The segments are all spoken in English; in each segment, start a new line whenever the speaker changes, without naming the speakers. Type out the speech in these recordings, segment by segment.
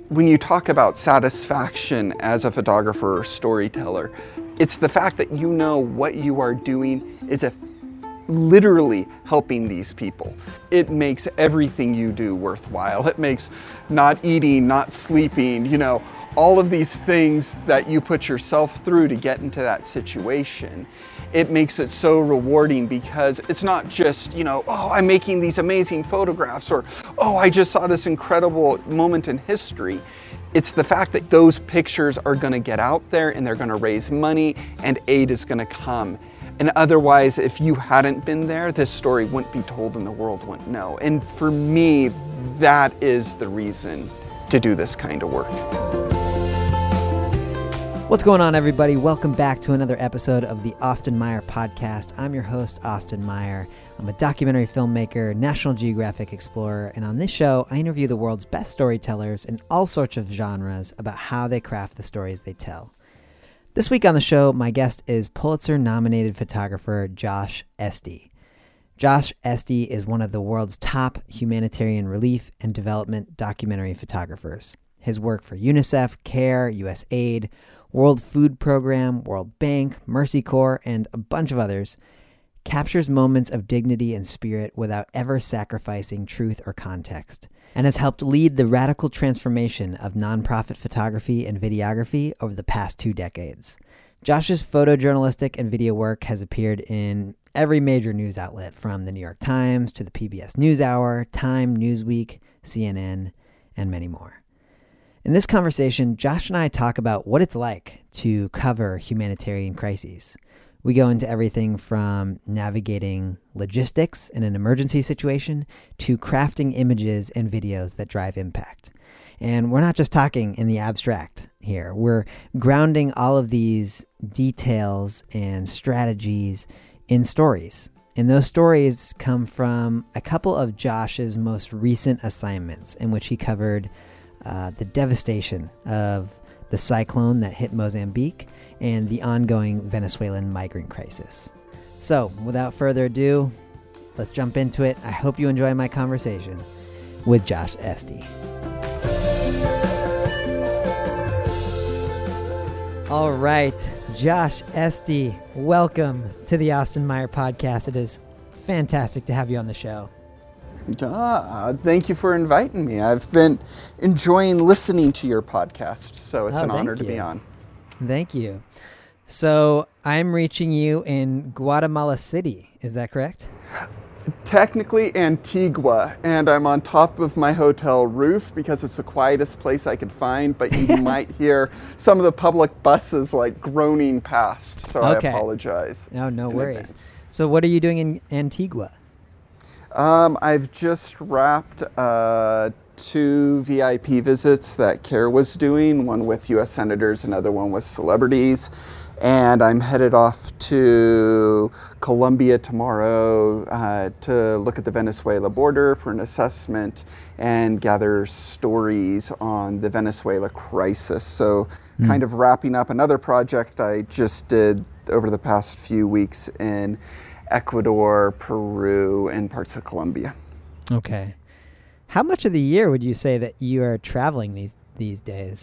when you talk about satisfaction as a photographer or storyteller, it's the fact that you know what you are doing is literally helping these people. It makes everything you do worthwhile. It makes not eating, not sleeping, all of these things that you put yourself through to get into that situation. It makes it so rewarding because it's not just, oh, I'm making these amazing photographs, or, oh, I just saw this incredible moment in history. It's the fact that those pictures are going to get out there and they're going to raise money and aid is going to come. And otherwise, if you hadn't been there, this story wouldn't be told and the world wouldn't know. And for me, that is the reason to do this kind of work.
What's going on, everybody? Welcome back to another episode of the Austin Meyer Podcast. I'm your host, Austin Meyer. I'm a documentary filmmaker, National Geographic explorer, and on this show, I interview the world's best storytellers in all sorts of genres about how they craft the stories they tell. This week on the show, my guest is Pulitzer-nominated photographer Josh Estey. Josh Estey is one of the world's top humanitarian relief and development documentary photographers. His work for UNICEF, CARE, USAID, World Food Program, World Bank, Mercy Corps, and a bunch of others captures moments of dignity and spirit without ever sacrificing truth or context, and has helped lead the radical transformation of nonprofit photography and videography over the past 2 decades. Josh's photojournalistic and video work has appeared in every major news outlet, from the New York Times to the PBS NewsHour, Time, Newsweek, CNN, and many more. In this conversation, Josh and I talk about what it's like to cover humanitarian crises. We go into everything from navigating logistics in an emergency situation to crafting images and videos that drive impact. And we're not just talking in the abstract here. We're grounding all of these details and strategies in stories. And those stories come from a couple of Josh's most recent assignments in which he covered the devastation of the cyclone that hit Mozambique and the ongoing Venezuelan migrant crisis. So, without further ado, let's jump into it. I hope you enjoy my conversation with Josh Estey. All right, Josh Estey, welcome to the Austin Meyer Podcast. It is fantastic to have you on the show.
Thank you for inviting me. I've been enjoying listening to your podcast, so it's an honor to be on.
Thank you. So I'm reaching you in Guatemala City. Is that correct?
Technically Antigua, and I'm on top of my hotel roof because it's the quietest place I could find, but you might hear some of the public buses like groaning past, so I apologize.
No worries. So what are you doing in Antigua?
I've just wrapped 2 VIP visits that CARE was doing, one with U.S. senators, another one with celebrities, and I'm headed off to Colombia tomorrow to look at the Venezuela border for an assessment and gather stories on the Venezuela crisis. So kind of wrapping up another project I just did over the past few weeks in Ecuador, Peru, and parts of Colombia.
Okay. How much of the year would you say that you are traveling these days?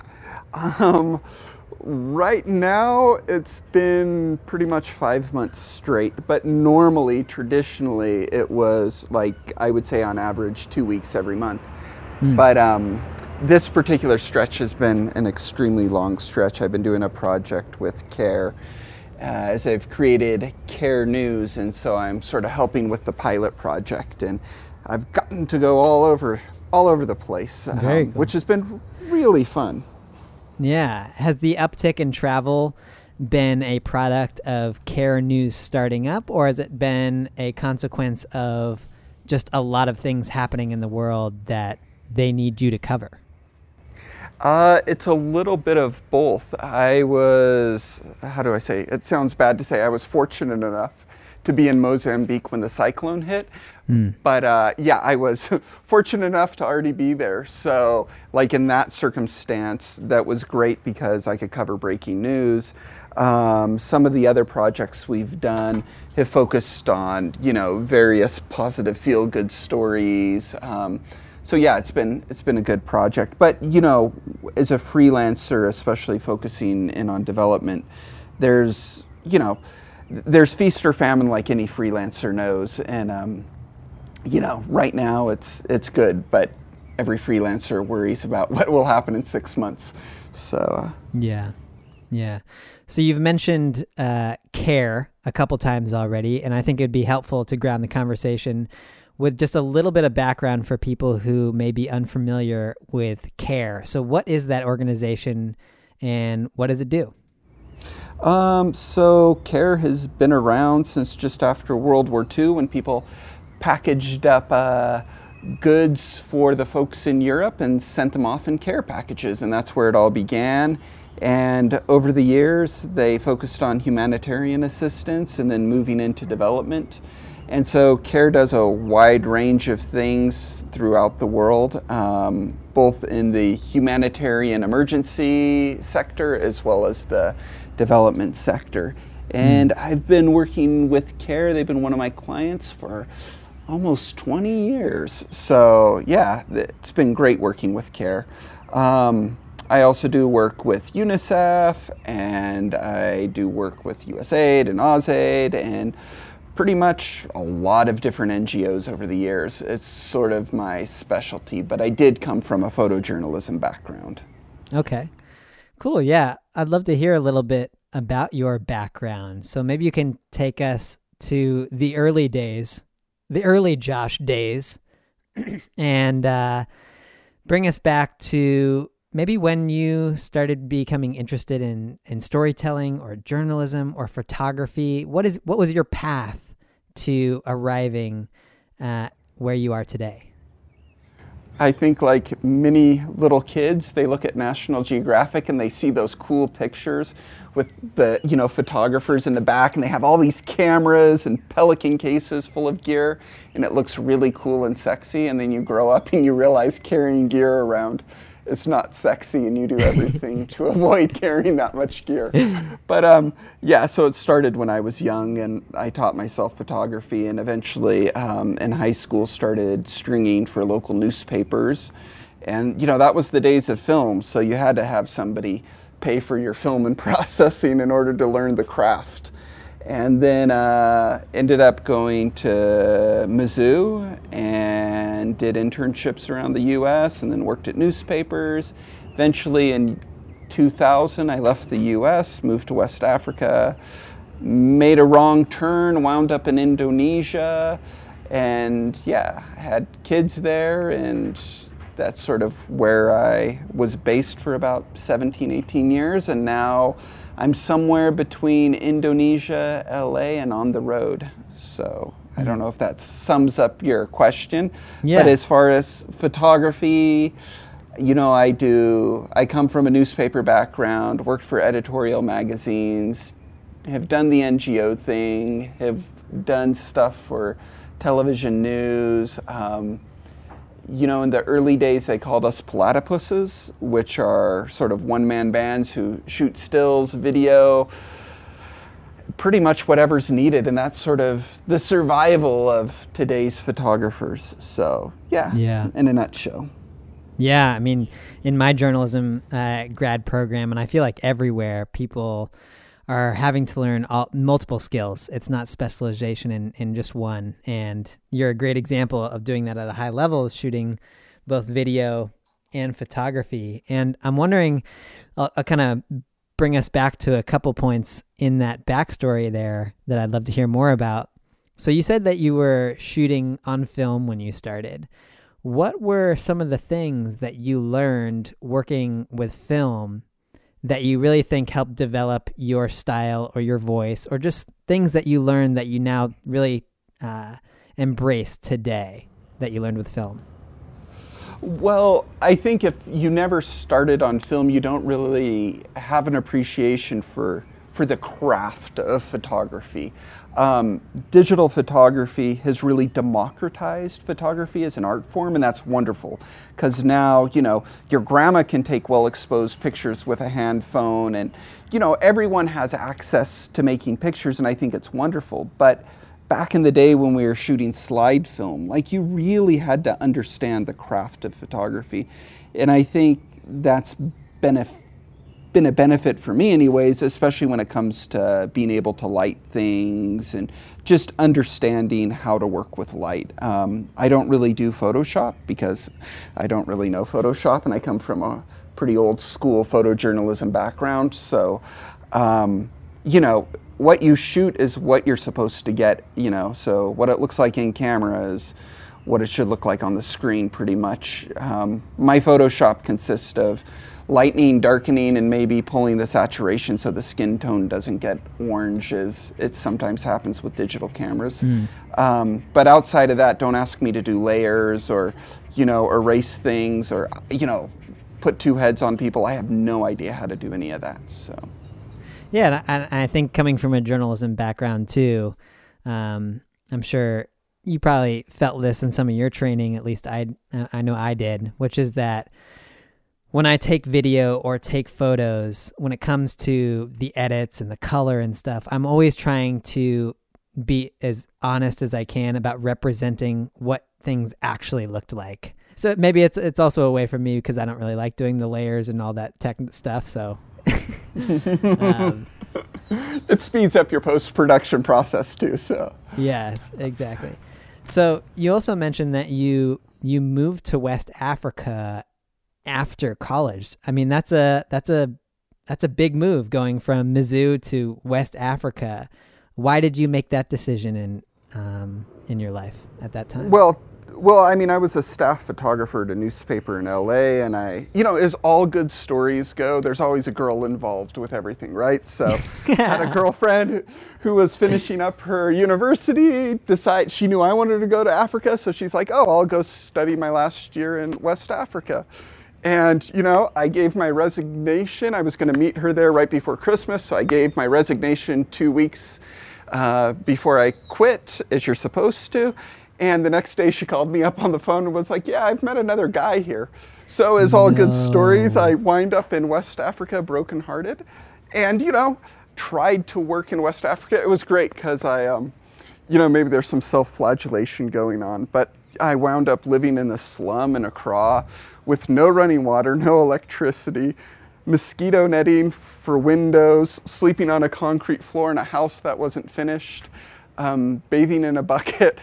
Right now, it's been pretty much 5 months straight, but normally, traditionally, it was like, I would say on average, 2 weeks every month. But this particular stretch has been an extremely long stretch. I've been doing a project with CARE as I've created CARE News, and so I'm sort of helping with the pilot project, and I've gotten to go all over the place,
Very cool.
Which has been really fun.
Yeah. Has the uptick in travel been a product of CARE News starting up, or has it been a consequence of just a lot of things happening in the world that they need you to cover?
It's a little bit of both. I was, it sounds bad to say, I was fortunate enough to be in Mozambique when the cyclone hit. But I was fortunate enough to already be there. So like in that circumstance, that was great because I could cover breaking news. Some of the other projects we've done have focused on, various positive feel-good stories. So yeah, it's been a good project. But you know, as a freelancer, especially focusing in on development, there's there's feast or famine, like any freelancer knows. And right now it's good, but every freelancer worries about what will happen in 6 months. So
yeah. So you've mentioned CARE a couple times already, and I think it'd be helpful to ground the conversation with just a little bit of background for people who may be unfamiliar with CARE. So what is that organization and what does it do?
So CARE has been around since just after World War II, when people packaged up goods for the folks in Europe and sent them off in care packages, and that's where it all began. And over the years, they focused on humanitarian assistance and then moving into development. And so CARE does a wide range of things throughout the world, both in the humanitarian emergency sector as well as the development sector. And I've been working with CARE. They've been one of my clients for almost 20 years. So yeah, it's been great working with CARE. I also do work with UNICEF, and I do work with USAID and AusAid, and pretty much a lot of different NGOs over the years. It's sort of my specialty, but I did come from a photojournalism background.
Okay, cool. Yeah, I'd love to hear a little bit about your background. So maybe you can take us to the early days, the early Josh days, and bring us back to maybe when you started becoming interested in storytelling or journalism or photography. What was your path to arriving at where you are today?
I think like many little kids, they look at National Geographic and they see those cool pictures with the, photographers in the back, and they have all these cameras and Pelican cases full of gear, and it looks really cool and sexy. And then you grow up and you realize carrying gear around, it's not sexy, and you do everything to avoid carrying that much gear. But so it started when I was young, and I taught myself photography, and eventually in high school started stringing for local newspapers. And that was the days of film, so you had to have somebody pay for your film and processing in order to learn the craft. And then ended up going to Mizzou and did internships around the U.S. and then worked at newspapers. Eventually in 2000, I left the U.S., moved to West Africa, made a wrong turn, wound up in Indonesia, and had kids there, and that's sort of where I was based for about 17, 18 years, and now I'm somewhere between Indonesia, LA, and on the road. So I don't know if that sums up your question. Yeah. But as far as photography, I come from a newspaper background, worked for editorial magazines, have done the NGO thing, have done stuff for television news. In the early days, they called us platypuses, which are sort of one-man bands who shoot stills, video, pretty much whatever's needed. And that's sort of the survival of today's photographers. So, in a nutshell.
Yeah, I mean, in my journalism grad program, and I feel like everywhere, people are having to learn multiple skills. It's not specialization in just one. And you're a great example of doing that at a high level, shooting both video and photography. And I'm wondering, I'll kind of bring us back to a couple points in that backstory there that I'd love to hear more about. So you said that you were shooting on film when you started. What were some of the things that you learned working with film that you really think helped develop your style or your voice, or just things that you learned that you now really embrace today that you learned with film?
Well, I think if you never started on film, you don't really have an appreciation for the craft of photography. Digital photography has really democratized photography as an art form, and that's wonderful, because now, your grandma can take well-exposed pictures with a hand phone, and, everyone has access to making pictures, and I think it's wonderful. But back in the day when we were shooting slide film, like you really had to understand the craft of photography. And I think that's been a benefit for me anyways, especially when it comes to being able to light things and just understanding how to work with light. I don't really do Photoshop because I don't really know Photoshop, and I come from a pretty old school photojournalism background. So, you know, what you shoot is what you're supposed to get, you know, so what it looks like in camera is what it should look like on the screen pretty much. My Photoshop consists of lightening, darkening, and maybe pulling the saturation so the skin tone doesn't get orange, as it sometimes happens with digital cameras. But outside of that, don't ask me to do layers or, you know, erase things or, you know, put two heads on people. I have no idea how to do any of that, so.
Yeah, and I think coming from a journalism background too, I'm sure you probably felt this in some of your training, at least I know I did, which is that when I take video or take photos, when it comes to the edits and the color and stuff, I'm always trying to be as honest as I can about representing what things actually looked like. So maybe it's also a way for me because I don't really like doing the layers and all that tech stuff. So
it speeds up your post-production process too. So
yes, exactly. So you also mentioned that you moved to West Africa after college. I mean, that's a big move, going from Mizzou to West Africa. Why did you make that decision in your life at that time?
Well, I mean, I was a staff photographer at a newspaper in LA, and you know, as all good stories go, there's always a girl involved with everything, right? So I had a girlfriend who was finishing up her university, she knew I wanted to go to Africa, so she's like, oh, I'll go study my last year in West Africa. And, you know, I gave my resignation. I was going to meet her there right before Christmas, so I gave my resignation 2 weeks before I quit, as you're supposed to. And the next day she called me up on the phone and was like, yeah, I've met another guy here. So as all good stories, I wind up in West Africa brokenhearted and, you know, tried to work in West Africa. It was great because you know, maybe there's some self-flagellation going on, but I wound up living in the slum in Accra with no running water, no electricity, mosquito netting for windows, sleeping on a concrete floor in a house that wasn't finished, bathing in a bucket.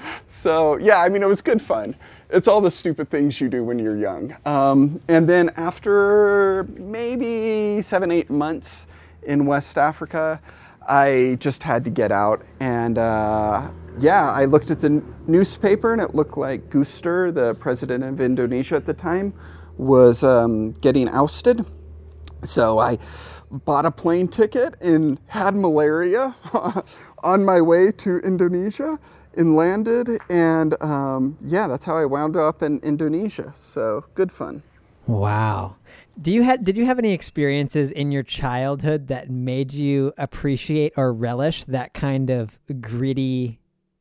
So yeah, I mean, it was good fun. It's all the stupid things you do when you're young. And then after maybe 7-8 months in West Africa, I just had to get out. And yeah, I looked at the newspaper and it looked like Gustur, the president of Indonesia at the time, was getting ousted. So I bought a plane ticket and had malaria on my way to Indonesia and landed. And yeah, that's how I wound up in Indonesia. So good fun.
Wow. Did you have any experiences in your childhood that made you appreciate or relish that kind of gritty,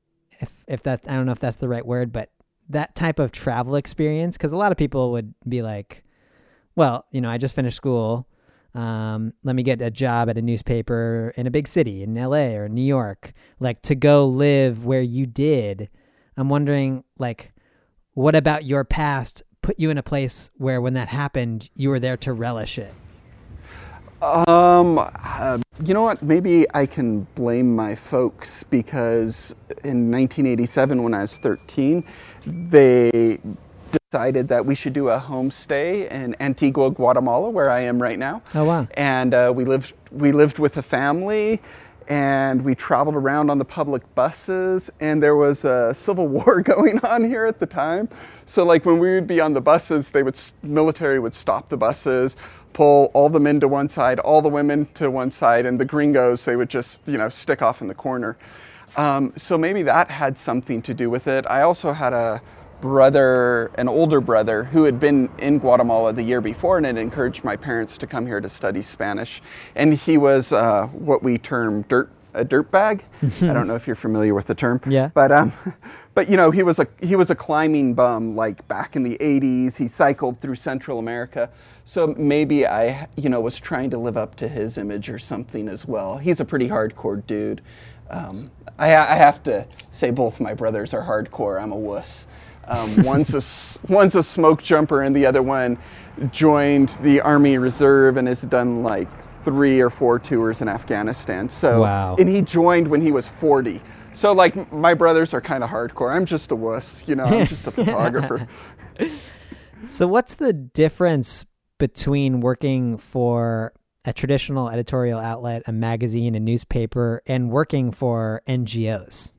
if that, I don't know if that's the right word, but that type of travel experience? Because a lot of people would be like, well, you know, I just finished school. Let me get a job at a newspaper in a big city in LA or New York, like to go live where you did. I'm wondering, like, what about your past put you in a place where when that happened, you were there to relish it?
You know what? Maybe I can blame my folks because in 1987, when I was 13, they decided that we should do a homestay in Antigua, Guatemala, where I am right now.
Oh, wow.
And we lived with a family, and we traveled around on the public buses, and there was a civil war going on here at the time. So like when we would be on the buses, military would stop the buses, pull all the men to one side, all the women to one side, and the gringos, they would just, you know, stick off in the corner. So maybe that had something to do with it. I also had an older brother who had been in Guatemala the year before and had encouraged my parents to come here to study Spanish. And he was what we term dirt a dirtbag. I don't know if you're familiar with the term.
Yeah.
But you know, he was a climbing bum, like back in the 80s. He cycled through Central America. So maybe I, you know, was trying to live up to his image or something as well. He's a pretty hardcore dude. I have to say both my brothers are hardcore. I'm a wuss. One's a smoke jumper and the other one joined the Army Reserve and has done like 3 or 4 tours in Afghanistan. So,
wow.
And he joined when he was 40. So like my brothers are kind of hardcore. I'm just a wuss, you know, I'm just a photographer.
So what's the difference between working for a traditional editorial outlet, a magazine, a newspaper, and working for NGOs?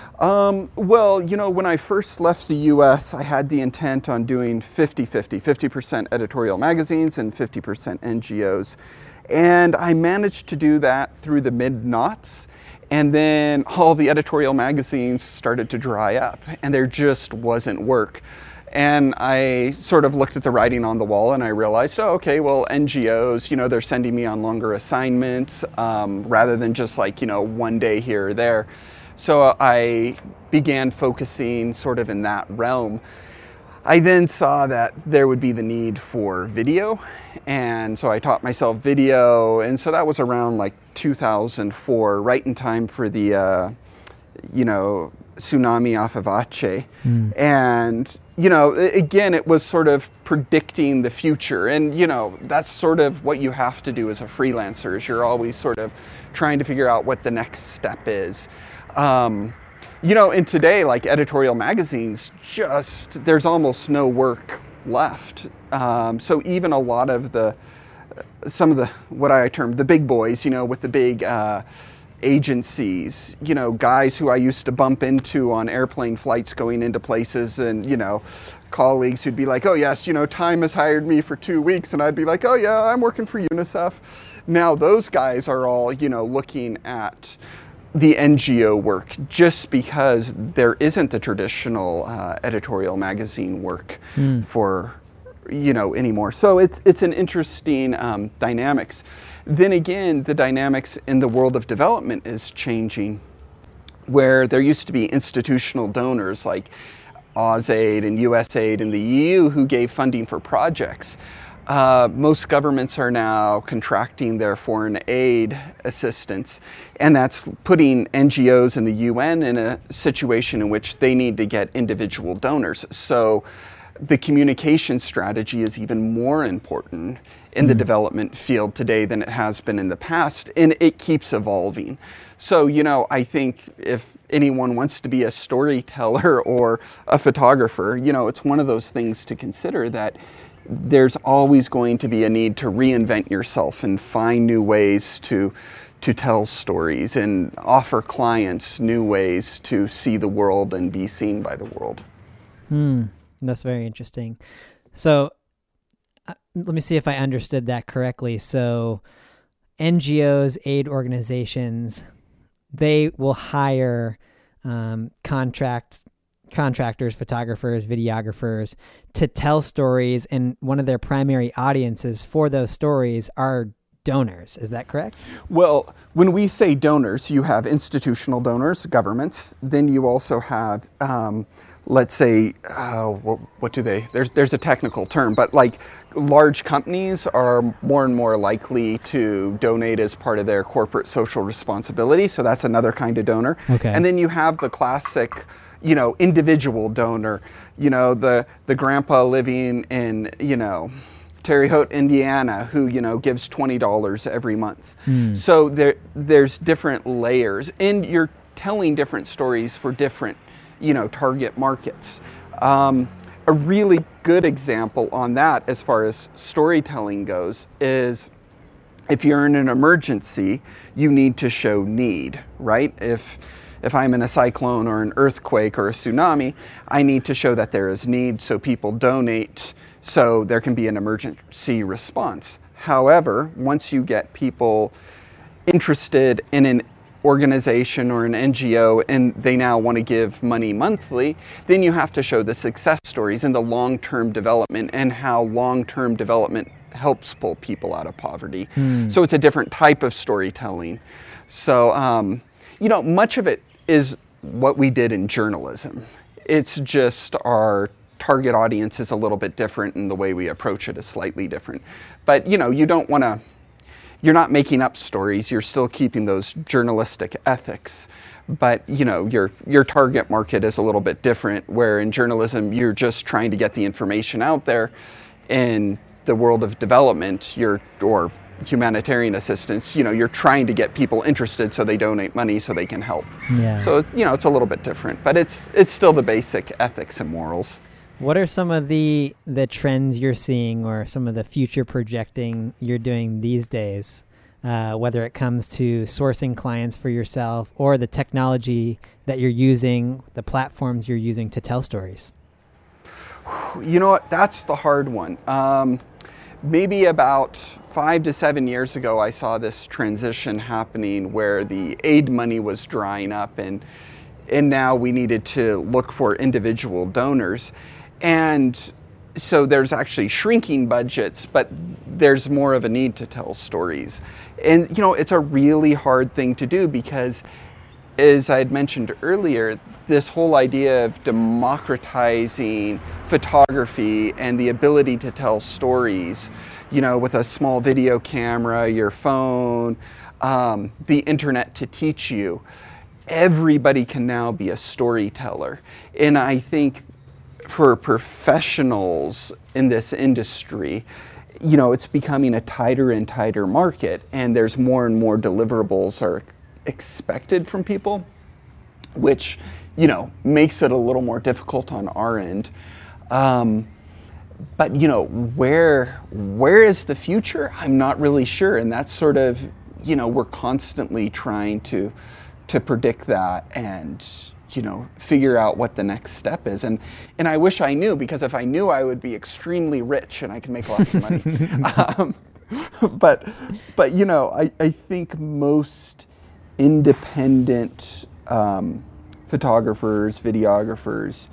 Well, you know, when I first left the U.S., I had the intent on doing 50-50, 50% editorial magazines and 50% NGOs. And I managed to do that through the mid-noughts. And then all the editorial magazines started to dry up and there just wasn't work. And I sort of looked at the writing on the wall and I realized, oh, okay, well, NGOs, you know, they're sending me on longer assignments rather than just like, you know, one day here or there. So I began focusing sort of in that realm. I then saw that there would be the need for video, and so I taught myself video, and so that was around like 2004, right in time for the, you know, tsunami off of Aceh. And, you know, again, it was sort of predicting the future, and, you know, that's sort of what you have to do as a freelancer, is you're always sort of trying to figure out what the next step is. You know, and today, like editorial magazines, there's almost no work left. So even a lot of some of the, what I term the big boys, you know, with the big agencies, you know, guys who I used to bump into on airplane flights going into places, and, you know, colleagues who'd be like, oh yes, you know, Time has hired me for 2 weeks, and I'd be like, oh yeah, I'm working for UNICEF. Now those guys are all, you know, looking at the NGO work just because there isn't the traditional editorial magazine work for, you know, anymore. So it's an interesting dynamics. Then again, the dynamics in the world of development is changing, where there used to be institutional donors like AusAid and USAID and the EU who gave funding for projects. Most governments are now contracting their foreign aid assistance, and that's putting NGOs and the UN in a situation in which they need to get individual donors. So the communication strategy is even more important in the development field today than it has been in the past, and it keeps evolving. So, you know, I think if anyone wants to be a storyteller or a photographer, you know, it's one of those things to consider, that there's always going to be a need to reinvent yourself and find new ways to tell stories and offer clients new ways to see the world and be seen by the world.
That's very interesting. So let me see if I understood that correctly. So NGOs, aid organizations, they will hire contractors, photographers, videographers to tell stories, and one of their primary audiences for those stories are donors. Is that correct?
Well, when we say donors, you have institutional donors, governments. Then you also have, let's say, what do they? There's a technical term, but like large companies are more and more likely to donate as part of their corporate social responsibility. So that's another kind of donor.
Okay.
And then you have the classic, you know, individual donor, you know, the grandpa living in, you know, Terre Haute, Indiana, who, you know, gives $20 every month. So there's different layers, and you're telling different stories for different, you know, target markets. A really good example on that, as far as storytelling goes, is if you're in an emergency, you need to show need, right? If I'm in a cyclone or an earthquake or a tsunami, I need to show that there is need, so people donate so there can be an emergency response. However, once you get people interested in an organization or an NGO and they now want to give money monthly, then you have to show the success stories and the long-term development and how long-term development helps pull people out of poverty. So it's a different type of storytelling. So, much of it is what we did in journalism. It's just our target audience is a little bit different and the way we approach it is slightly different. But, you don't want to, you're not making up stories, you're still keeping those journalistic ethics. But, your target market is a little bit different, where in journalism, you're just trying to get the information out there. In the world of development, or humanitarian assistance, you're trying to get people interested so they donate money so they can help.
Yeah.
So, it's a little bit different, but it's still the basic ethics and morals.
What are some of the trends you're seeing, or some of the future projecting you're doing these days, whether it comes to sourcing clients for yourself or the technology that you're using, the platforms you're using to tell stories?
You know what? That's the hard one. Maybe about 5 to 7 years ago, I saw this transition happening where the aid money was drying up, and now we needed to look for individual donors. And so there's actually shrinking budgets, but there's more of a need to tell stories. And, it's a really hard thing to do because, as I had mentioned earlier, this whole idea of democratizing photography and the ability to tell stories, with a small video camera, your phone, the internet to teach you, everybody can now be a storyteller. And I think for professionals in this industry, it's becoming a tighter and tighter market, and there's more and more deliverables are expected from people, which, makes it a little more difficult on our end. But, where is the future? I'm not really sure. And that's sort of, we're constantly trying to predict that and, figure out what the next step is. And I wish I knew, because if I knew, I would be extremely rich and I could make lots of money. But I think most independent photographers, videographers,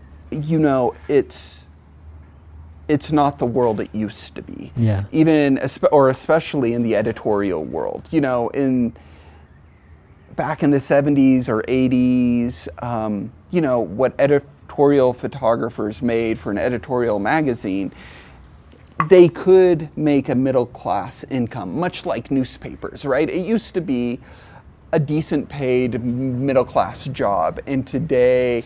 it's not the world it used to be.
Yeah.
Especially in the editorial world. Back in the 70s or 80s, what editorial photographers made for an editorial magazine, they could make a middle-class income, much like newspapers, right? It used to be a decent paid middle-class job, and today,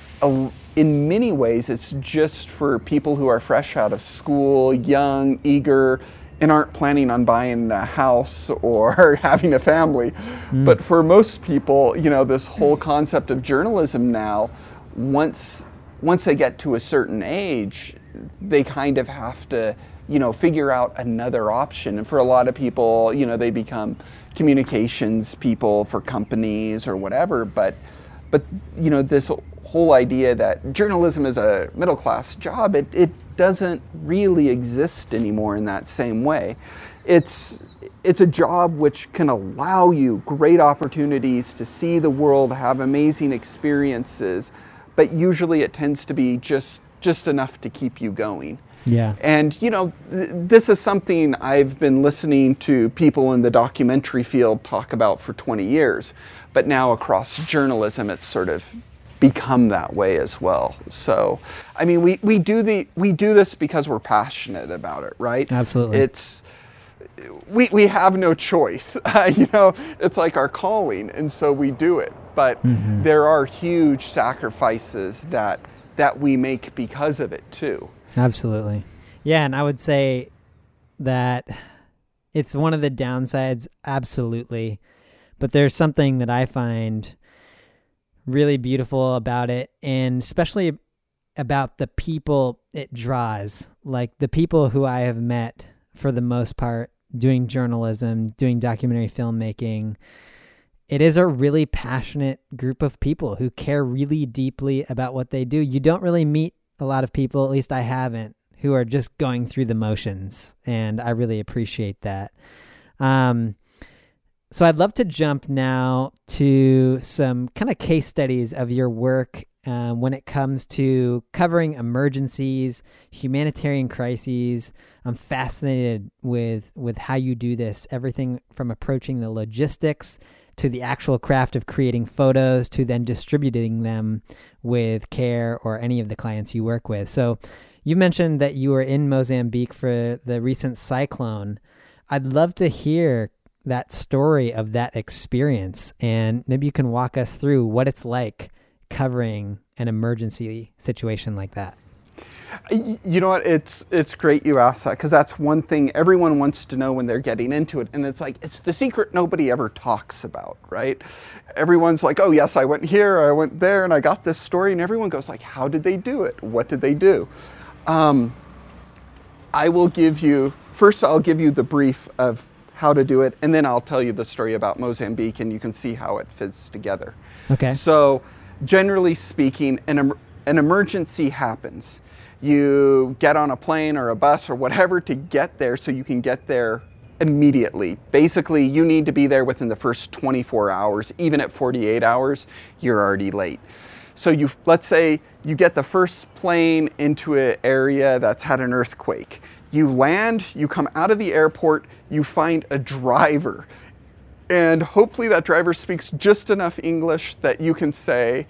in many ways, it's just for people who are fresh out of school, young, eager, and aren't planning on buying a house or having a family. But for most people, this whole concept of journalism now, once they get to a certain age, they kind of have to, figure out another option. And for a lot of people, they become communications people for companies or whatever. But this whole idea that journalism is a middle-class job, it doesn't really exist anymore in that same way. It's a job which can allow you great opportunities to see the world, have amazing experiences, but usually it tends to be just enough to keep you going.
Yeah.
And, this is something I've been listening to people in the documentary field talk about for 20 years, but now across journalism, it's sort of become that way as well. So, I mean, we do this because we're passionate about it, right?
Absolutely.
We have no choice. It's like our calling, and so we do it. But there are huge sacrifices that we make because of it too.
Absolutely. Yeah, and I would say that it's one of the downsides, absolutely. But there's something that I find really beautiful about it, and especially about the people it draws. Like the people who I have met, for the most part, doing journalism, doing documentary filmmaking, it is a really passionate group of people who care really deeply about what they do. You don't really meet a lot of people, at least I haven't, who are just going through the motions, and I really appreciate that. So I'd love to jump now to some kind of case studies of your work when it comes to covering emergencies, humanitarian crises. I'm fascinated with how you do this, everything from approaching the logistics to the actual craft of creating photos to then distributing them with CARE or any of the clients you work with. So you mentioned that you were in Mozambique for the recent cyclone. I'd love to hear that story of that experience, and maybe you can walk us through what it's like covering an emergency situation like that.
You know what, it's great you asked that, because that's one thing everyone wants to know when they're getting into it, and it's like, it's the secret nobody ever talks about, right? Everyone's like, oh yes, I went here, I went there, and I got this story, and everyone goes like, how did they do it? What did they do? I'll give you the brief of how to do it, and then I'll tell you the story about Mozambique, and you can see how it fits together.
Okay.
So, generally speaking, an emergency happens. You get on a plane or a bus or whatever to get there so you can get there immediately. Basically, you need to be there within the first 24 hours. Even at 48 hours, you're already late. So let's say you get the first plane into an area that's had an earthquake. You land, you come out of the airport, you find a driver. And hopefully that driver speaks just enough English that you can say,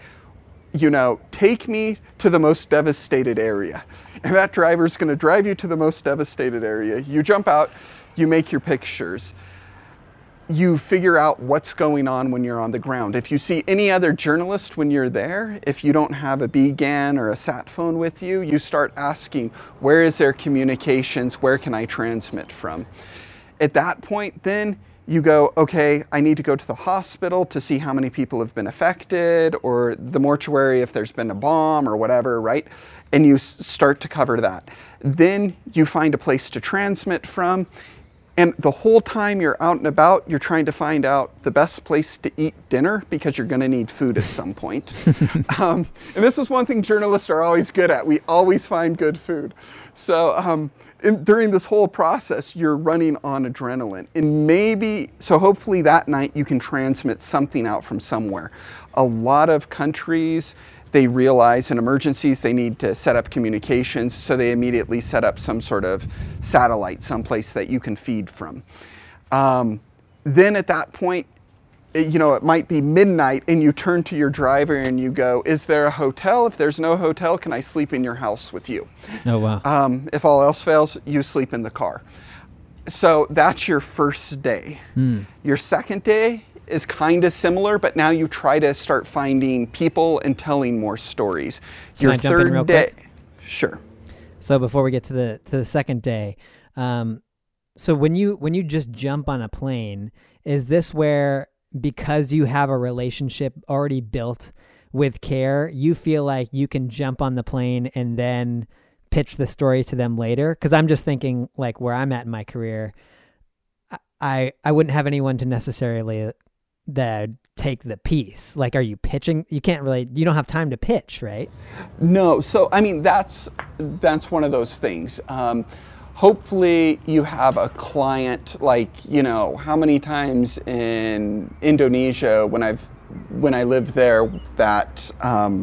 take me to the most devastated area. And that driver's going to drive you to the most devastated area. You jump out, you make your pictures. You figure out what's going on when you're on the ground. If you see any other journalist when you're there, if you don't have a BGAN or a sat phone with you, you start asking, where is their communications? Where can I transmit from? At that point, then, you go, okay, I need to go to the hospital to see how many people have been affected, or the mortuary if there's been a bomb or whatever, right? And you start to cover that. Then you find a place to transmit from, and the whole time you're out and about, you're trying to find out the best place to eat dinner, because you're going to need food at some point. And this is one thing journalists are always good at. We always find good food. So during this whole process, you're running on adrenaline. And so hopefully that night you can transmit something out from somewhere. A lot of countries, they realize in emergencies they need to set up communications, so they immediately set up some sort of satellite someplace that you can feed from. Then at that point, it might be midnight, and you turn to your driver and you go, is there a hotel? If there's no hotel, can I sleep in your house with you?
Oh, wow.
If all else fails, you sleep in the car. So that's your first day. Your second day is kind of similar, but now you try to start finding people and telling more stories.
Can I jump in real quick?
Sure.
So before we get to the second day, so when you just jump on a plane, is this where, because you have a relationship already built with CARE, you feel like you can jump on the plane and then pitch the story to them later? Because I'm just thinking, like, where I'm at in my career, I wouldn't have anyone to necessarily take the piece. Like, are you pitching? You don't have time to pitch, right?
No. So, I mean, that's one of those things. Hopefully you have a client, like, how many times in Indonesia when I lived there that,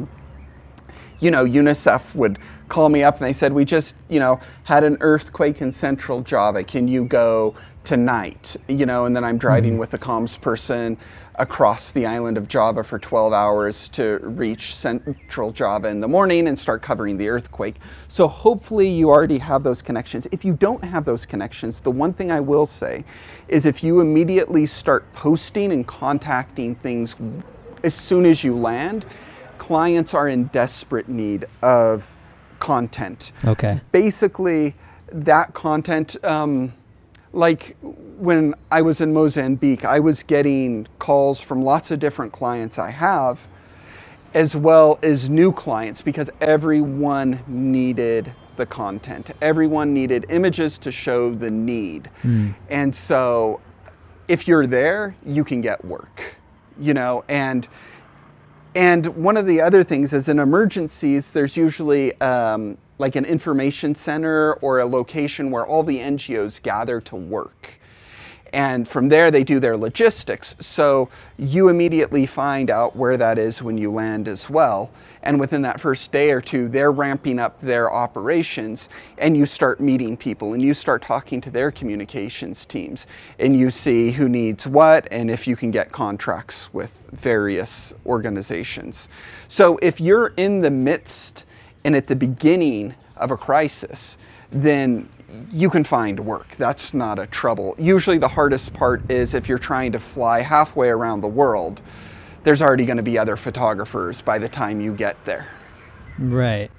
UNICEF would call me up and they said, we just, had an earthquake in central Java. Can you go tonight? And then I'm driving with the comms person across the island of Java for 12 hours to reach central Java in the morning and start covering the earthquake. So hopefully you already have those connections. If you don't have those connections, the one thing I will say is, if you immediately start posting and contacting things as soon as you land, clients are in desperate need of content.
Okay.
Basically, that content, like when I was in Mozambique, I was getting calls from lots of different clients I have, as well as new clients, because everyone needed the content. Everyone needed images to show the need. And so if you're there, you can get work, and one of the other things is, in emergencies, there's usually like an information center or a location where all the NGOs gather to work. And from there, they do their logistics. So you immediately find out where that is when you land as well. And within that first day or two, they're ramping up their operations, and you start meeting people and you start talking to their communications teams, and you see who needs what and if you can get contracts with various organizations. So if you're in the midst and at the beginning of a crisis, then you can find work. That's not a trouble. Usually the hardest part is if you're trying to fly halfway around the world, there's already going to be other photographers by the time you get there.
Right.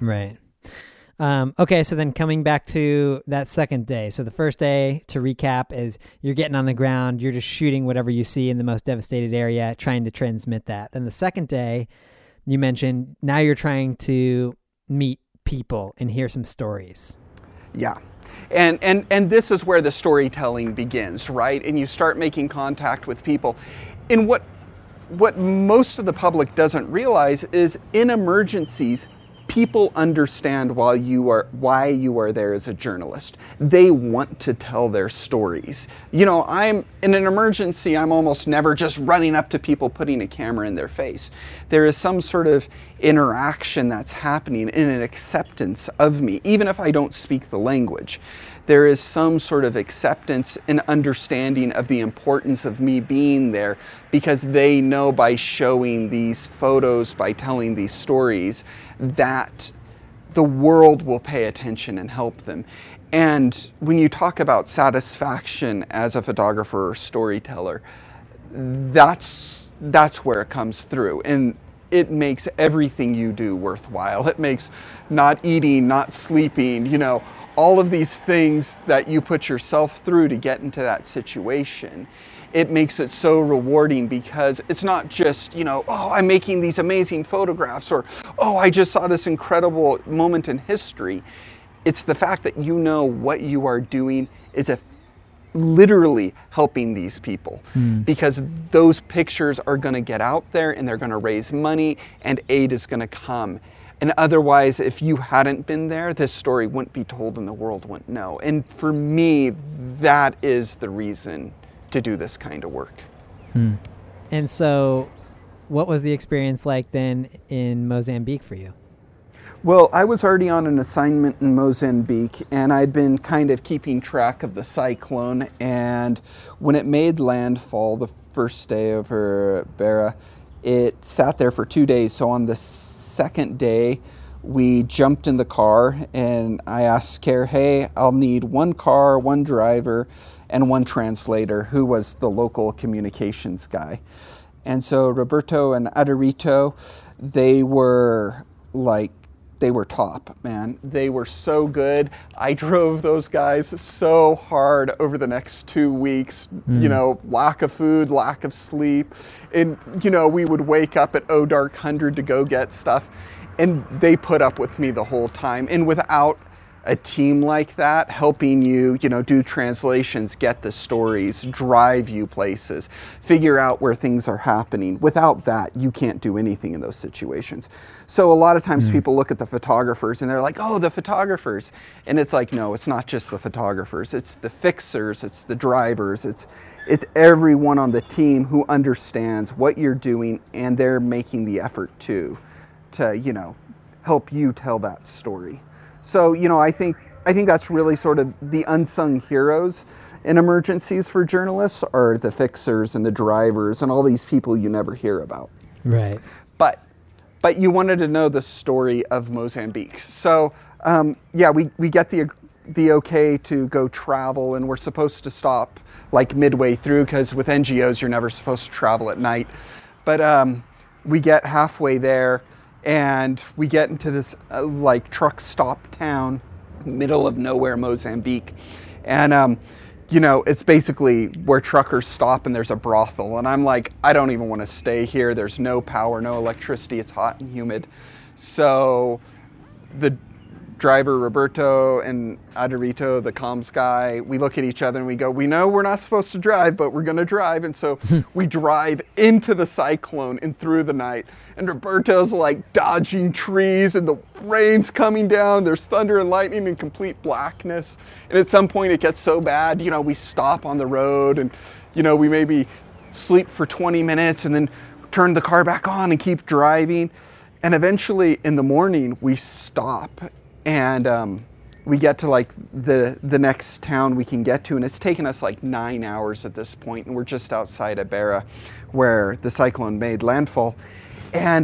Okay, so then coming back to that second day. So the first day, to recap, is you're getting on the ground, you're just shooting whatever you see in the most devastated area, trying to transmit that. Then the second day, you mentioned now you're trying to meet people and hear some stories.
Yeah. And this is where the storytelling begins, right? And you start making contact with people. And what most of the public doesn't realize is in emergencies, people understand why you are there as a journalist. They want to tell their stories. You know, I'm in an emergency, I'm almost never just running up to people, putting a camera in their face. There is some sort of interaction that's happening in an acceptance of me, even if I don't speak the language. There is some sort of acceptance and understanding of the importance of me being there, because they know by showing these photos, by telling these stories, that the world will pay attention and help them. And when you talk about satisfaction as a photographer or storyteller, that's where it comes through. And it makes everything you do worthwhile. It makes not eating, not sleeping, you know, all of these things that you put yourself through to get into that situation. It makes it so rewarding, because it's not just, you know, oh, I'm making these amazing photographs, or, oh, I just saw this incredible moment in history. It's the fact that you know what you are doing is literally helping these people, because those pictures are going to get out there and they're going to raise money and aid is going to come. And otherwise, if you hadn't been there, this story wouldn't be told and the world wouldn't know. And for me, that is the reason to do this kind of work.
And so what was the experience like then in Mozambique for you?
Well, I was already on an assignment in Mozambique, and I'd been kind of keeping track of the cyclone. And when it made landfall the first day over Beira, it sat there for 2 days. So on the second day, we jumped in the car, and I asked Care, hey, I'll need one car, one driver, and one translator, who was the local communications guy. And so Roberto and Adarito, they were top, man. They were so good. I drove those guys so hard over the next 2 weeks, you know, lack of food, lack of sleep. And, you know, we would wake up at dark 100 to go get stuff. And they put up with me the whole time. And without a team like that helping you, you know, do translations, get the stories, drive you places, figure out where things are happening. Without that, you can't do anything in those situations. So a lot of times people look at the photographers and they're like, oh, the photographers. And it's like, no, it's not just the photographers. It's the fixers, it's the drivers, it's everyone on the team who understands what you're doing, and they're making the effort to, you know, help you tell that story. So, you know, I think that's really sort of the unsung heroes in emergencies for journalists, are the fixers and the drivers and all these people you never hear about.
Right.
But you wanted to know the story of Mozambique. So, yeah, we get the okay to go travel, and we're supposed to stop like midway through, because with NGOs, you're never supposed to travel at night. But we get halfway there, and we get into this like truck stop town, middle of nowhere, Mozambique. And, you know, it's basically where truckers stop, and there's a brothel. And I'm like, I don't even want to stay here. There's no power, no electricity. It's hot and humid. So the driver Roberto and Adarito, the comms guy, we look at each other and we go, we know we're not supposed to drive, but we're going to drive. And so we drive into the cyclone and through the night. And Roberto's like dodging trees and the rain's coming down. There's thunder and lightning and complete blackness. And at some point it gets so bad, we stop on the road and, we maybe sleep for 20 minutes and then turn the car back on and keep driving. And eventually in the morning we stop and we get to like the next town we can get to, and it's taken us like 9 hours at this point, and we're just outside of Beira where the cyclone made landfall. And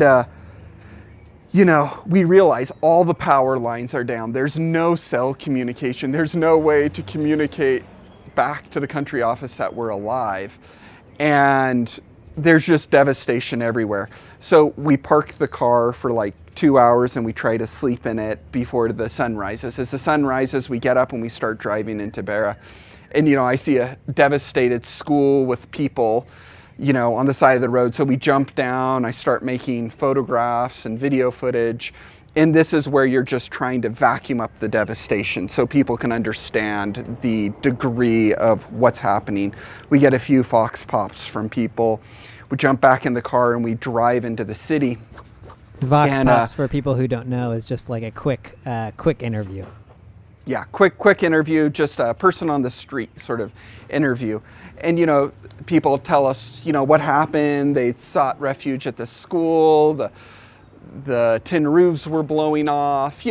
we realize all the power lines are down. There's no cell communication. There's no way to communicate back to the country office that we're alive. And there's just devastation everywhere. So we park the car for like 2 hours and we try to sleep in it before the sun rises. As the sun rises, we get up and we start driving into Beira. And, I see a devastated school with people, on the side of the road. So we jump down, I start making photographs and video footage. And this is where you're just trying to vacuum up the devastation so people can understand the degree of what's happening. We get a few Fox Pops from people. We jump back in the car and we drive into the city.
Vox Pops, for people who don't know, is just like a quick interview.
Yeah, quick interview, just a person on the street sort of interview. And, people tell us, what happened. They sought refuge at the school. The tin roofs were blowing off.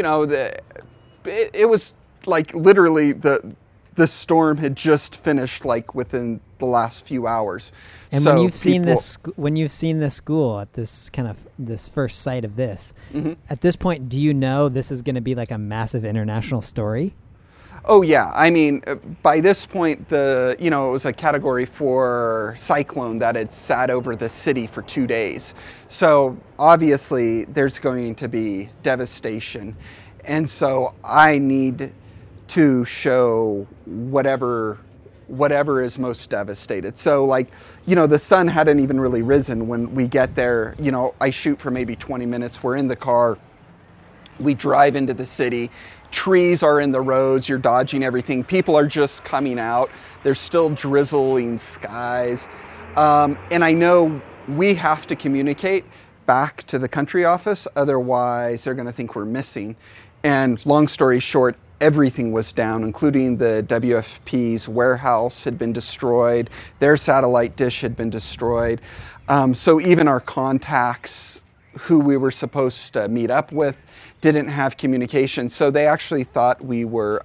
It was like literally the storm had just finished like within the last few hours.
And so when you've seen this school at this first site of this, at this point, do you know this is going to be like a massive international story?
Oh yeah, I mean, by this point, it was a Category 4 cyclone that had sat over the city for 2 days. So obviously, there's going to be devastation, and so I need to show whatever is most devastated. So the sun hadn't even really risen when we get there. I shoot for maybe 20 minutes. We're in the car. We drive into the city. Trees are in the roads. You're dodging everything. People are just coming out. There's still drizzling skies. And I know we have to communicate back to the country office. Otherwise, they're going to think we're missing. And long story short, everything was down, including the WFP's warehouse had been destroyed. Their satellite dish had been destroyed. So even our contacts who we were supposed to meet up with didn't have communication. So they actually thought we were,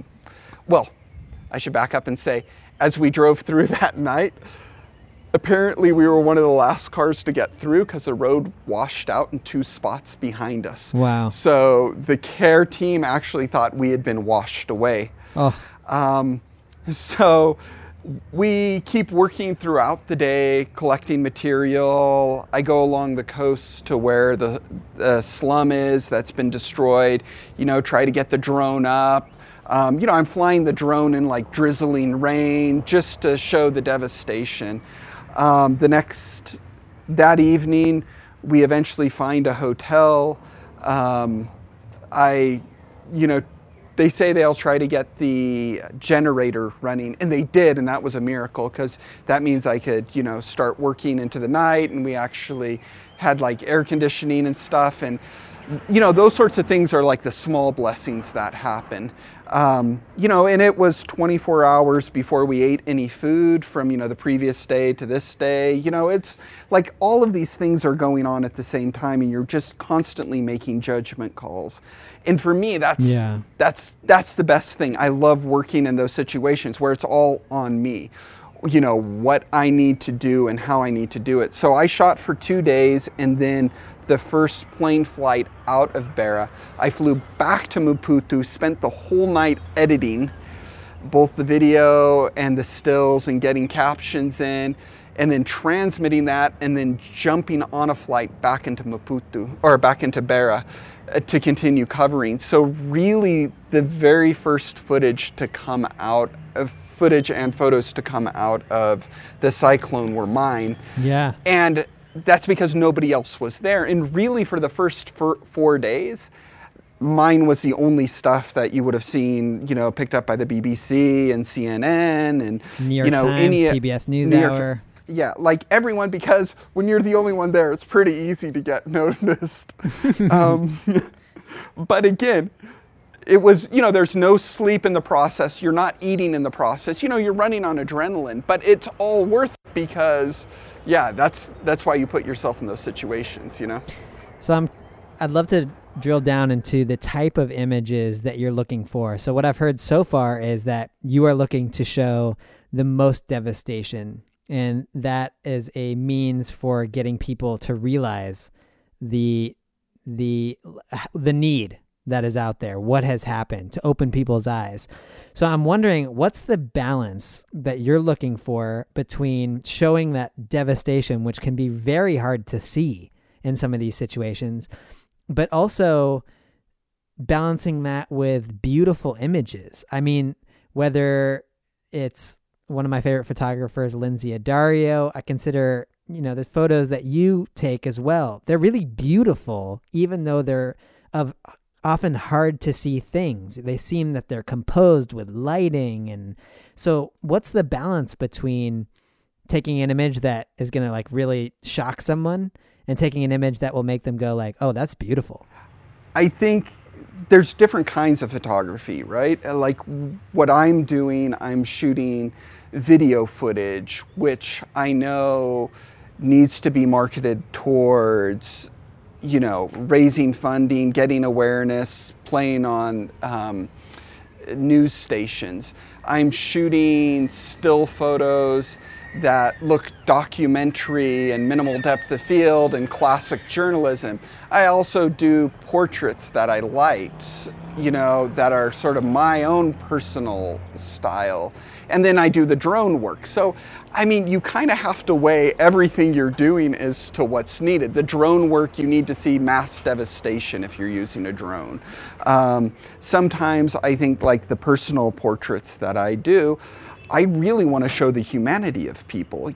I should back up and say, as we drove through that night, apparently we were one of the last cars to get through because the road washed out in 2 spots behind us.
Wow.
So the care team actually thought we had been washed away.
Oh.
So we keep working throughout the day, collecting material. I go along the coast to where the slum is that's been destroyed, try to get the drone up. I'm flying the drone in like drizzling rain just to show the devastation. That evening, we eventually find a hotel. They say they'll try to get the generator running, and they did, and that was a miracle because that means I could, start working into the night, and we actually had like air conditioning and stuff, and those sorts of things are like the small blessings that happen. And it was 24 hours before we ate any food from, the previous day to this day. It's like all of these things are going on at the same time, and you're just constantly making judgment calls. And for me, that's the best thing. I love working in those situations where it's all on me, what I need to do and how I need to do it. So I shot for 2 days, and then the first plane flight out of Beira, I flew back to Maputo, spent the whole night editing both the video and the stills and getting captions in, and then transmitting that, and then jumping on a flight back into Maputo, or back into Beira, to continue covering. So really the very first footage and photos to come out of the cyclone were mine.
Yeah.
And that's because nobody else was there. And really for the first 4 days, mine was the only stuff that you would have seen, picked up by the BBC and CNN and
New York Times, PBS NewsHour.
Yeah, like everyone, because when you're the only one there, it's pretty easy to get noticed. But again, it was, there's no sleep in the process. You're not eating in the process. You're running on adrenaline, but it's all worth it because, that's why you put yourself in those situations,
So I'd love to drill down into the type of images that you're looking for. So what I've heard so far is that you are looking to show the most devastation, and that is a means for getting people to realize the need that is out there, what has happened, to open people's eyes. So I'm wondering, what's the balance that you're looking for between showing that devastation, which can be very hard to see in some of these situations, but also balancing that with beautiful images? I mean, whether it's one of my favorite photographers, Lindsay Addario, I consider, the photos that you take as well, they're really beautiful, even though they're of often hard to see things. They seem that they're composed with lighting. And so what's the balance between taking an image that is going to like really shock someone and taking an image that will make them go like, oh, that's beautiful?
I think there's different kinds of photography, right? Like what I'm doing, I'm shooting video footage, which I know needs to be marketed towards, raising funding, getting awareness, playing on news stations. I'm shooting still photos that look documentary and minimal depth of field and classic journalism. I also do portraits that I light, that are sort of my own personal style. And then I do the drone work. So, you kind of have to weigh everything you're doing as to what's needed. The drone work, you need to see mass devastation if you're using a drone. Sometimes I think like the personal portraits that I do, I really want to show the humanity of people.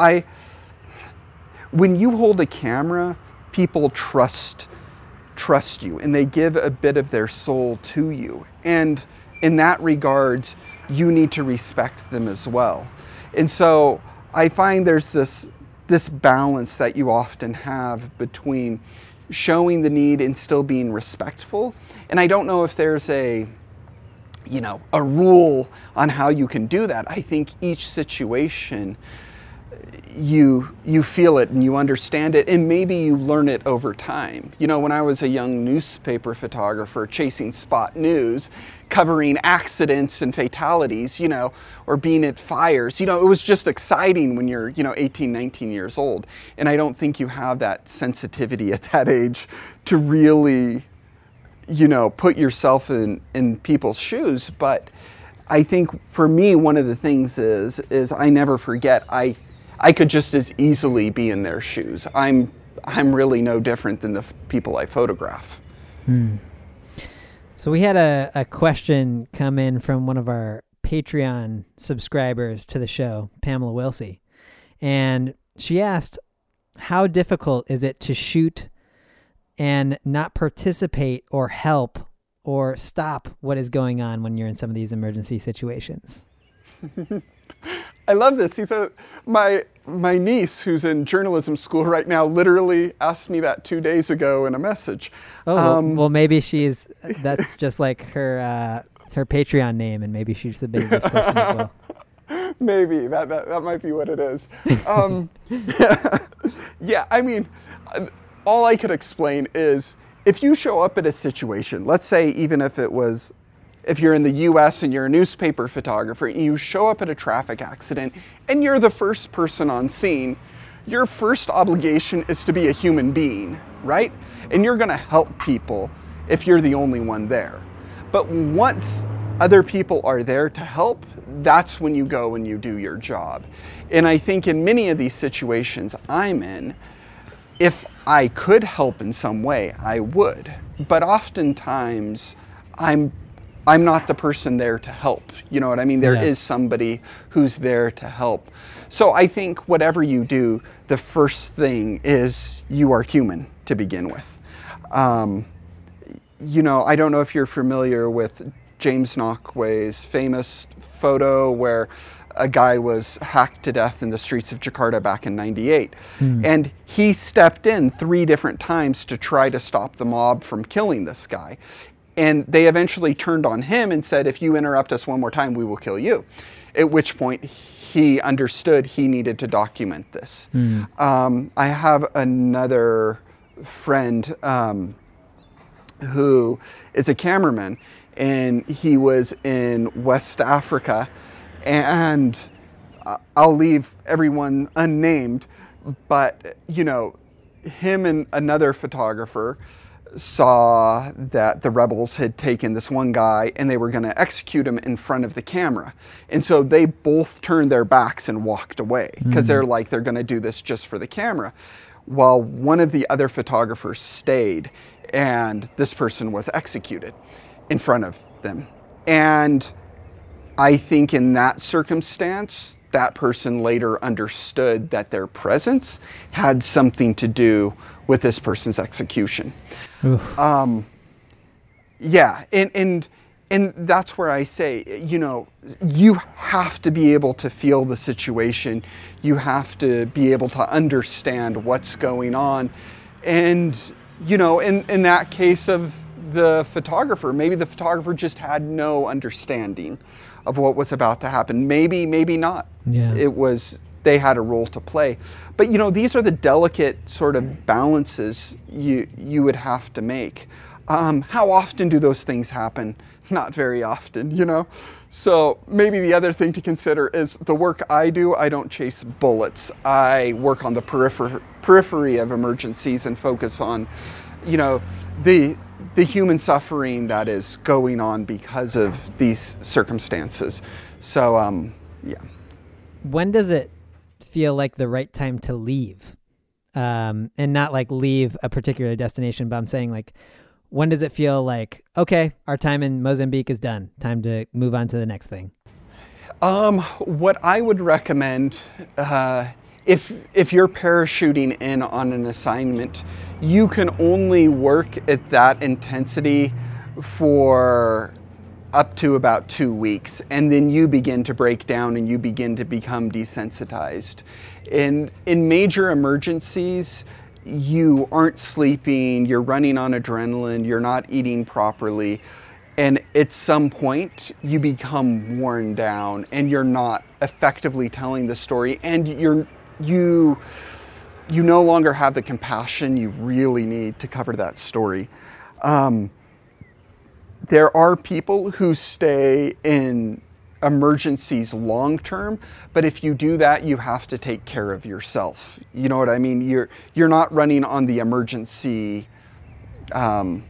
When you hold a camera, people trust you and they give a bit of their soul to you. And in that regard, you need to respect them as well. And so I find there's this balance that you often have between showing the need and still being respectful. And I don't know if there's a rule on how you can do that. I think each situation, you feel it and you understand it, and maybe you learn it over time. When I was a young newspaper photographer chasing spot news, covering accidents and fatalities, or being at fires, it was just exciting when you're, 18, 19 years old. And I don't think you have that sensitivity at that age to really, put yourself in people's shoes. But I think for me, one of the things is I never forget, I could just as easily be in their shoes. I'm really no different than the people I photograph.
So we had a question come in from one of our Patreon subscribers to the show, Pamela Wilsey. And she asked, how difficult is it to shoot and not participate or help or stop what is going on when you're in some of these emergency situations?
I love this. He said, my niece, who's in journalism school right now, literally asked me that 2 days ago in a message.
Oh, well, maybe that's just like her Patreon name, and maybe she's submitting this question as well.
Maybe that might be what it is. Yeah, all I could explain is if you show up at a situation, let's say even if you're in the US and you're a newspaper photographer and you show up at a traffic accident and you're the first person on scene, your first obligation is to be a human being, right? And you're gonna help people if you're the only one there. But once other people are there to help, that's when you go and you do your job. And I think in many of these situations I'm in, if I could help in some way, I would. But oftentimes I'm not the person there to help. You know what I mean? There is somebody who's there to help. So I think whatever you do, the first thing is you are human to begin with. I don't know if you're familiar with James Knockway's famous photo where a guy was hacked to death in the streets of Jakarta back in '98. And he stepped in 3 different times to try to stop the mob from killing this guy. And they eventually turned on him and said, if you interrupt us one more time, we will kill you. At which point he understood he needed to document this. I have another friend who is a cameraman, and he was in West Africa, and I'll leave everyone unnamed, but him and another photographer saw that the rebels had taken this one guy and they were going to execute him in front of the camera. And so they both turned their backs and walked away because they're going to do this just for the camera. While one of the other photographers stayed, and this person was executed in front of them. And I think in that circumstance, that person later understood that their presence had something to do with this person's execution. Yeah, and that's where I say, you have to be able to feel the situation. You have to be able to understand what's going on. And, in that case of the photographer, maybe the photographer just had no understanding of what was about to happen. Maybe not. Yeah. They had a role to play. But, these are the delicate sort of balances you would have to make. How often do those things happen? Not very often, So maybe the other thing to consider is the work I do, I don't chase bullets. I work on the periphery of emergencies and focus on, the human suffering that is going on because of these circumstances. So, yeah.
When does it feel like the right time to leave? And not like leave a particular destination, but I'm saying like, when does it feel like, okay, our time in Mozambique is done, time to move on to the next thing?
What I would recommend, if you're parachuting in on an assignment, you can only work at that intensity for up to about 2 weeks, and then you begin to break down and you begin to become desensitized. In major emergencies, you aren't sleeping, you're running on adrenaline, you're not eating properly, and at some point you become worn down and you're not effectively telling the story, and you no longer have the compassion you really need to cover that story. There are people who stay in emergencies long term, but if you do that, you have to take care of yourself. You know what I mean? You're not running on the emergency mode.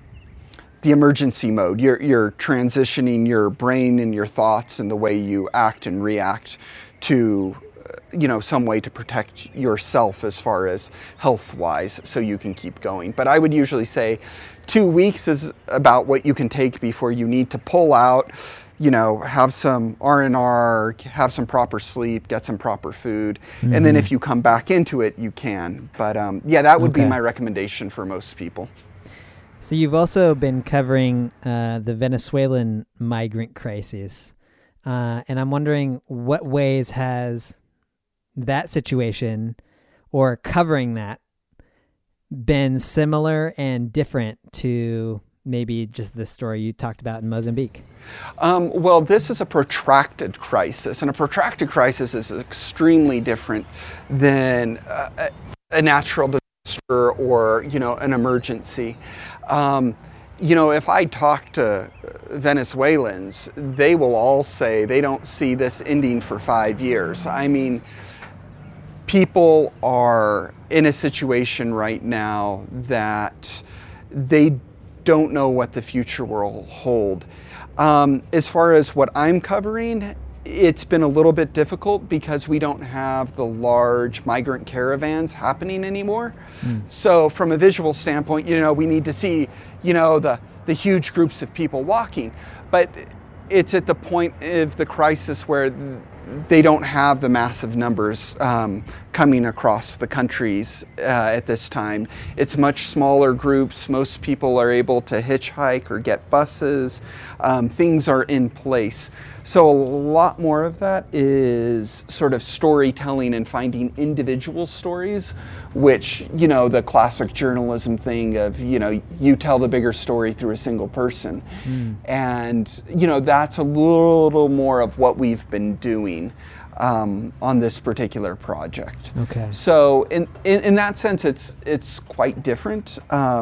You're transitioning your brain and your thoughts and the way you act and react to some way to protect yourself as far as health-wise, so you can keep going. But I would usually say 2 weeks is about what you can take before you need to pull out, have some R&R, have some proper sleep, get some proper food, and then if you come back into it, you can. But that would be my recommendation for most people.
So you've also been covering the Venezuelan migrant crisis, and I'm wondering what ways has that situation or covering that been similar and different to maybe just the story you talked about in Mozambique?
Well, this is a protracted crisis, and a protracted crisis is extremely different than a natural disaster or, an emergency. If I talk to Venezuelans, they will all say they don't see this ending for 5 years. I mean, people are in a situation right now that they don't know what the future will hold. As far as what I'm covering, it's been a little bit difficult because we don't have the large migrant caravans happening anymore. So from a visual standpoint, we need to see, the huge groups of people walking. But it's at the point of the crisis where they don't have the massive numbers coming across the countries at this time. It's much smaller groups. Most people are able to hitchhike or get buses. Things are in place. So a lot more of that is sort of storytelling and finding individual stories, which, you know, the classic journalism thing of, you know, you tell the bigger story through a single person. And, you know, that's a little more of what we've been doing on this particular project.
Okay.
So in that sense, it's quite different.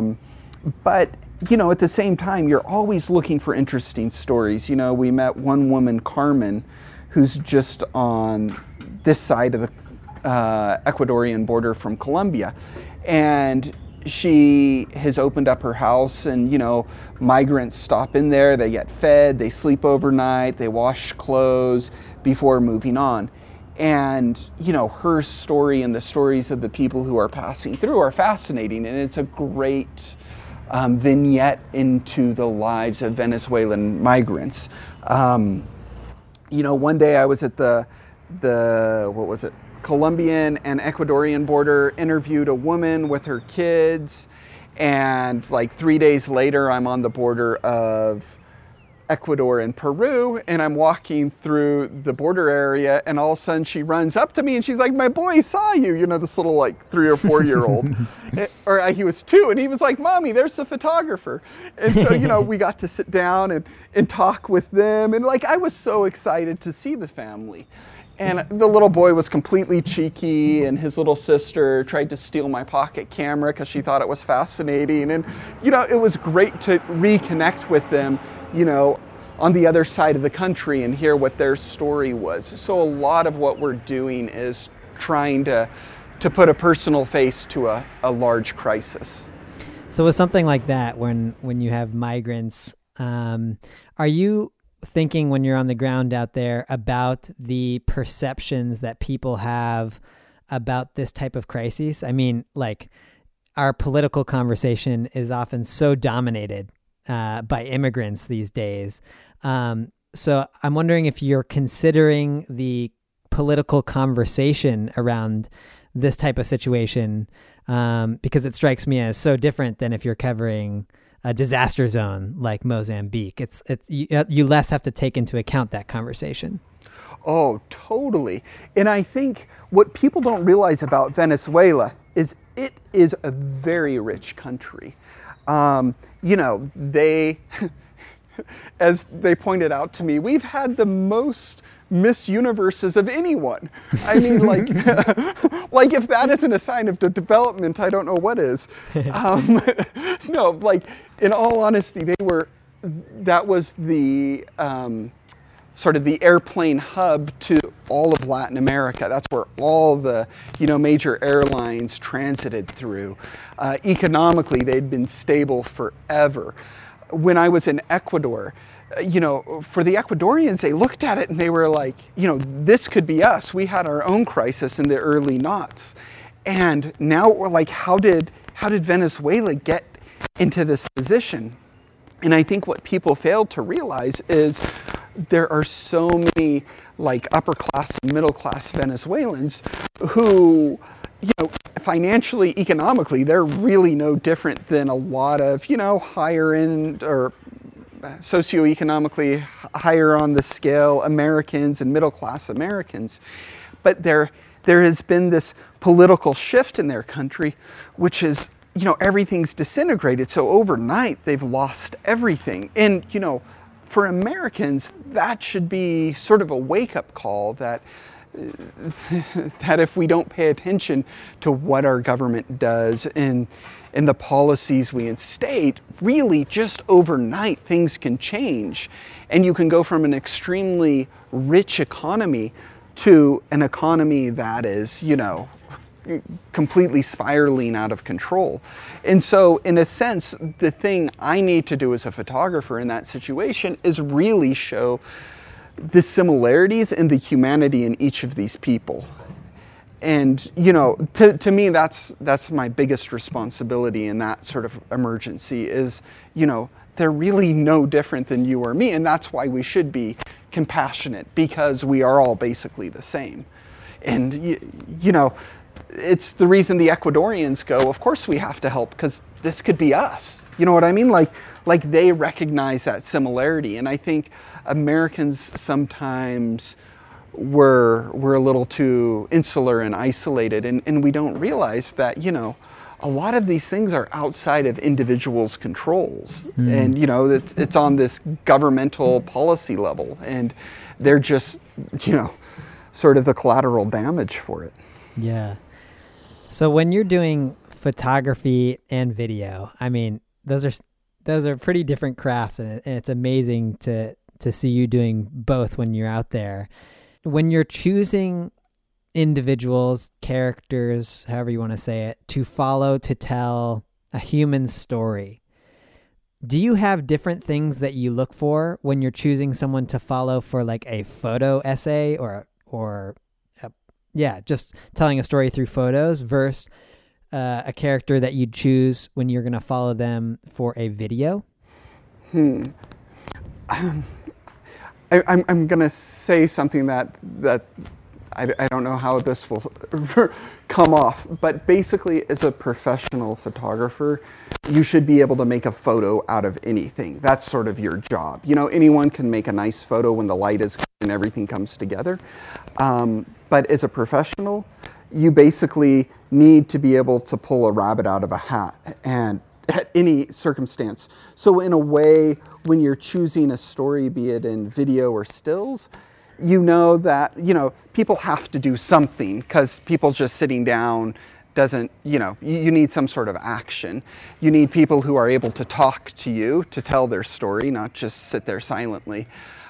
But you know, at the same time, you're always looking for interesting stories. You know, we met one woman, Carmen, who's just on this side of the Ecuadorian border from Colombia. And she has opened up her house, and, you know, migrants stop in there, they get fed, they sleep overnight, they wash clothes before moving on. And, you know, her story and the stories of the people who are passing through are fascinating, and it's a great vignette into the lives of Venezuelan migrants. You know, one day I was at the what was it, Colombian and Ecuadorian border, interviewed a woman with her kids, and like 3 days later I'm on the border of Ecuador and Peru, and I'm walking through the border area, and all of a sudden she runs up to me and she's like, "My boy saw you," you know, this little like 3 or 4 year old, or he was 2, and he was like, "Mommy, there's the photographer." And so, you know, we got to sit down and talk with them, and like I was so excited to see the family. And the little boy was completely cheeky, and his little sister tried to steal my pocket camera because she thought it was fascinating. And, you know, it was great to reconnect with them, you know, on the other side of the country and hear what their story was. So a lot of what we're doing is trying to put a personal face to a large crisis.
So with something like that, when you have migrants, are you thinking when you're on the ground out there about the perceptions that people have about this type of crisis? I mean, like, our political conversation is often so dominated by immigrants these days. So I'm wondering if you're considering the political conversation around this type of situation, because it strikes me as so different than if you're covering a disaster zone like Mozambique. It's you less have to take into account that conversation.
Oh, totally. And I think what people don't realize about Venezuela is it is a very rich country. You know, as they pointed out to me, we've had the most Miss Universes of anyone. I mean, like, like if that isn't a sign of development, I don't know what is. No, like, in all honesty, that was the sort of the airplane hub to all of Latin America. That's where all the, you know, major airlines transited through. Economically, they'd been stable forever. When I was in Ecuador, you know, for the Ecuadorians, they looked at it and they were like, you know, this could be us. We had our own crisis in the early noughts. And now we're like, how did Venezuela get into this position? And I think what people failed to realize is there are so many like upper class and middle class Venezuelans who, you know, financially, economically, they're really no different than a lot of, you know, higher end or socioeconomically higher on the scale Americans and middle class Americans. But there has been this political shift in their country, which is, you know, everything's disintegrated. So overnight, they've lost everything. And, you know, for Americans, that should be sort of a wake-up call that if we don't pay attention to what our government does and the policies we instate, really just overnight things can change. And you can go from an extremely rich economy to an economy that is, you know, completely spiraling out of control. And so, in a sense, the thing I need to do as a photographer in that situation is really show the similarities and the humanity in each of these people. And, you know, to me, that's my biggest responsibility in that sort of emergency is, you know, they're really no different than you or me. And that's why we should be compassionate, because we are all basically the same. And, you know, it's the reason the Ecuadorians go, of course we have to help, because this could be us. You know what I mean? Like they recognize that similarity. And I think Americans sometimes we're a little too insular and isolated, and we don't realize that, you know, a lot of these things are outside of individuals' controls. And, you know, it's on this governmental policy level, and they're just, you know, sort of the collateral damage for it.
Yeah. So when you're doing photography and video, I mean, those are pretty different crafts, and it's amazing to see you doing both when you're out there. When you're choosing individuals, characters, however you want to say it, to follow to tell a human story, do you have different things that you look for when you're choosing someone to follow for like a photo essay or just telling a story through photos versus a character that you'd choose when you're going to follow them for a video?
I'm going to say something that I don't know how this will come off, but basically as a professional photographer, you should be able to make a photo out of anything. That's sort of your job. You know, anyone can make a nice photo when the light is good and everything comes together. But as a professional, you basically need to be able to pull a rabbit out of a hat and at any circumstance. So in a way, when you're choosing a story, be it in video or stills, you know that, you know, people have to do something, because people just sitting down doesn't, you know, you need some sort of action. You need people who are able to talk to you, to tell their story, not just sit there silently.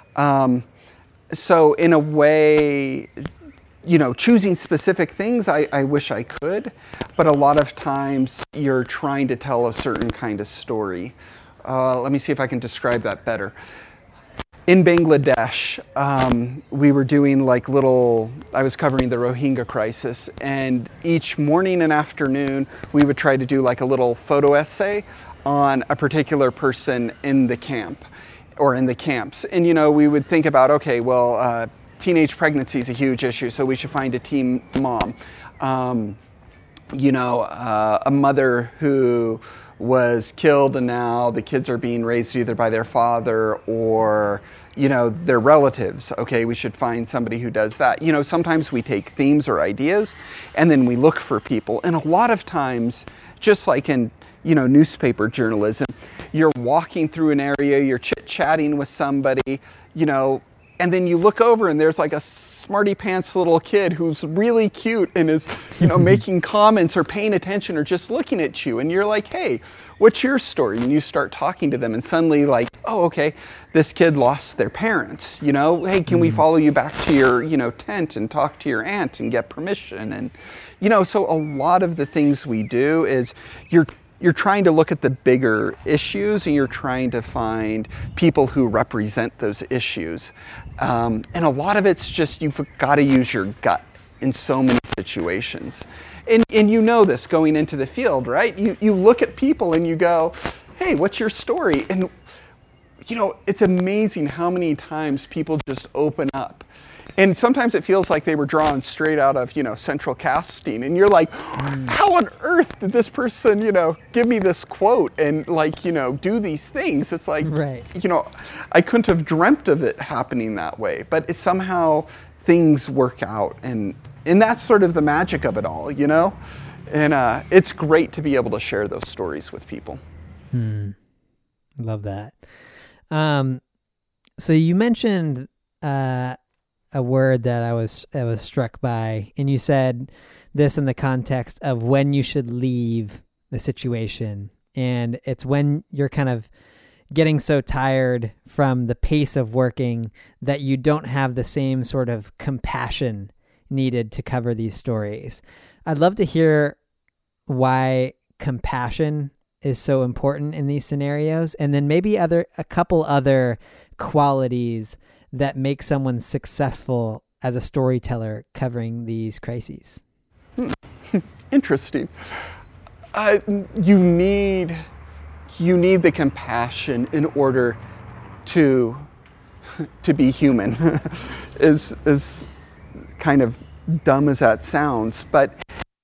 So in a way, you know, choosing specific things, I wish I could, but a lot of times you're trying to tell a certain kind of story. Let me see if I can describe that better. In Bangladesh, we were doing like I was covering the Rohingya crisis, and each morning and afternoon we would try to do like a little photo essay on a particular person in the camp or in the camps. And, you know, we would think about, okay, well, teenage pregnancy is a huge issue, so we should find a teen mom. You know, a mother who was killed and now the kids are being raised either by their father or, you know, their relatives. Okay, we should find somebody who does that. You know, sometimes we take themes or ideas and then we look for people. And a lot of times, just like in, you know, newspaper journalism, you're walking through an area, you're chit-chatting with somebody, you know, and then you look over and there's like a smarty pants little kid who's really cute and is, you know, making comments or paying attention or just looking at you. And you're like, hey, what's your story? And you start talking to them and suddenly like, oh, okay, this kid lost their parents. You know, hey, can we follow you back to your, you know, tent and talk to your aunt and get permission? And, you know, so a lot of the things we do is you're trying to look at the bigger issues and you're trying to find people who represent those issues. And a lot of it's just, you've got to use your gut in so many situations. And you know this going into the field, right? You look at people and you go, hey, what's your story? And, you know, it's amazing how many times people just open up. And sometimes it feels like they were drawn straight out of, you know, central casting. And you're like, how on earth did this person, you know, give me this quote and like, you know, do these things? It's like, right. You know, I couldn't have dreamt of it happening that way. But it's somehow things work out. And that's sort of the magic of it all, you know? And it's great to be able to share those stories with people.
Love that. So you mentioned a word that I was struck by, and you said this in the context of when you should leave the situation, and it's when you're kind of getting so tired from the pace of working that you don't have the same sort of compassion needed to cover these stories. I'd love to hear why compassion is so important in these scenarios, and then maybe a couple other qualities that make someone successful as a storyteller covering these crises.
Interesting. You need the compassion in order to be human. As kind of dumb as that sounds, but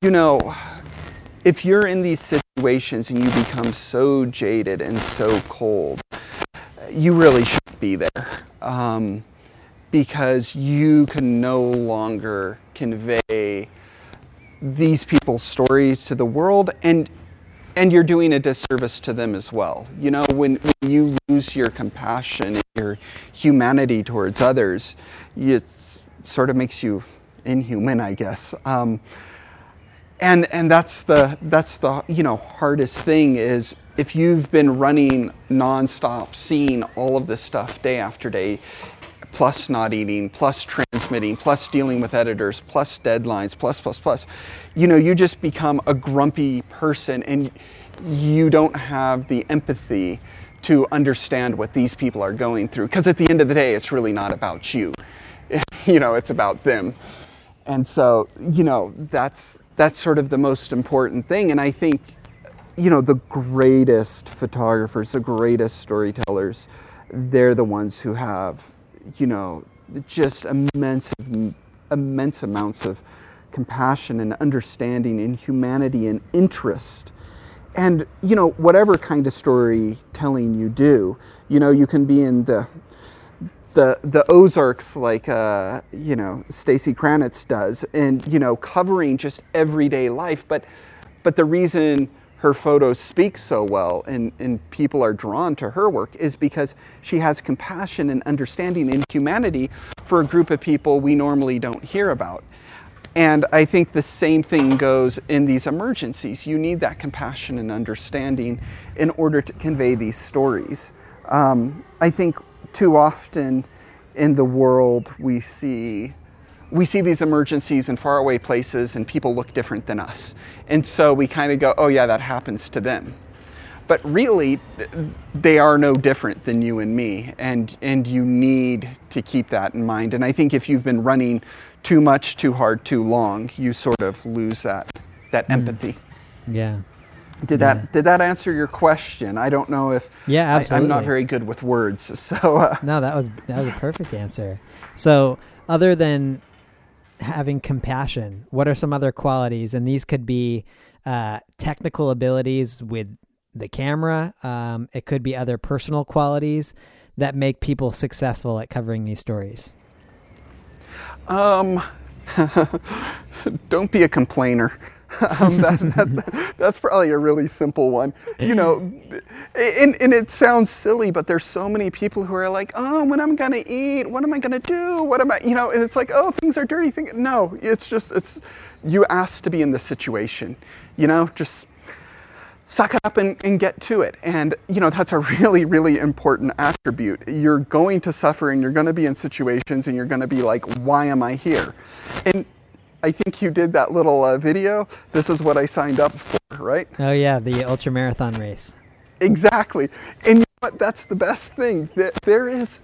you know, if you're in these situations and you become so jaded and so cold, you really shouldn't be there, because you can no longer convey these people's stories to the world, and you're doing a disservice to them as well. You know, when you lose your compassion and your humanity towards others, it sort of makes you inhuman, I guess. And that's the you know, hardest thing is if you've been running nonstop, seeing all of this stuff day after day, plus not eating, plus transmitting, plus dealing with editors, plus deadlines, plus, you know, you just become a grumpy person, and you don't have the empathy to understand what these people are going through. Because at the end of the day, it's really not about you. You know, it's about them. And so, you know, that's sort of the most important thing. And I think, you know, the greatest photographers, the greatest storytellers, they're the ones who have, you know, just immense amounts of compassion and understanding and humanity and interest. And, you know, whatever kind of storytelling you do, you know, you can be in the Ozarks like, you know, Stacy Kranitz does, and, you know, covering just everyday life. But the reason her photos speak so well and people are drawn to her work is because she has compassion and understanding and humanity for a group of people we normally don't hear about. And I think the same thing goes in these emergencies. You need that compassion and understanding in order to convey these stories. I think too often in the world we see these emergencies in faraway places and people look different than us. And so we kind of go, oh yeah, that happens to them. But really, they are no different than you and me. And you need to keep that in mind. And I think if you've been running too much, too hard, too long, you sort of lose that empathy.
Yeah.
Did that answer your question? I don't know if...
Yeah, absolutely.
I'm not very good with words, so...
No, that was a perfect answer. So other than having compassion, what are some other qualities? And these could be technical abilities with the camera. It could be other personal qualities that make people successful at covering these stories.
Don't be a complainer. That's probably a really simple one. You know, and it sounds silly, but there's so many people who are like, oh, when am I going to eat? What am I going to do? What am I, you know, and it's like, oh, things are dirty. No, it's you asked to be in this situation, you know, just suck it up and get to it. And, you know, that's a really, really important attribute. You're going to suffer and you're going to be in situations and you're going to be like, why am I here? And I think you did that little video. This is what I signed up for, right?
Oh yeah, the ultra marathon race.
Exactly. And you know what? That's the best thing. That there is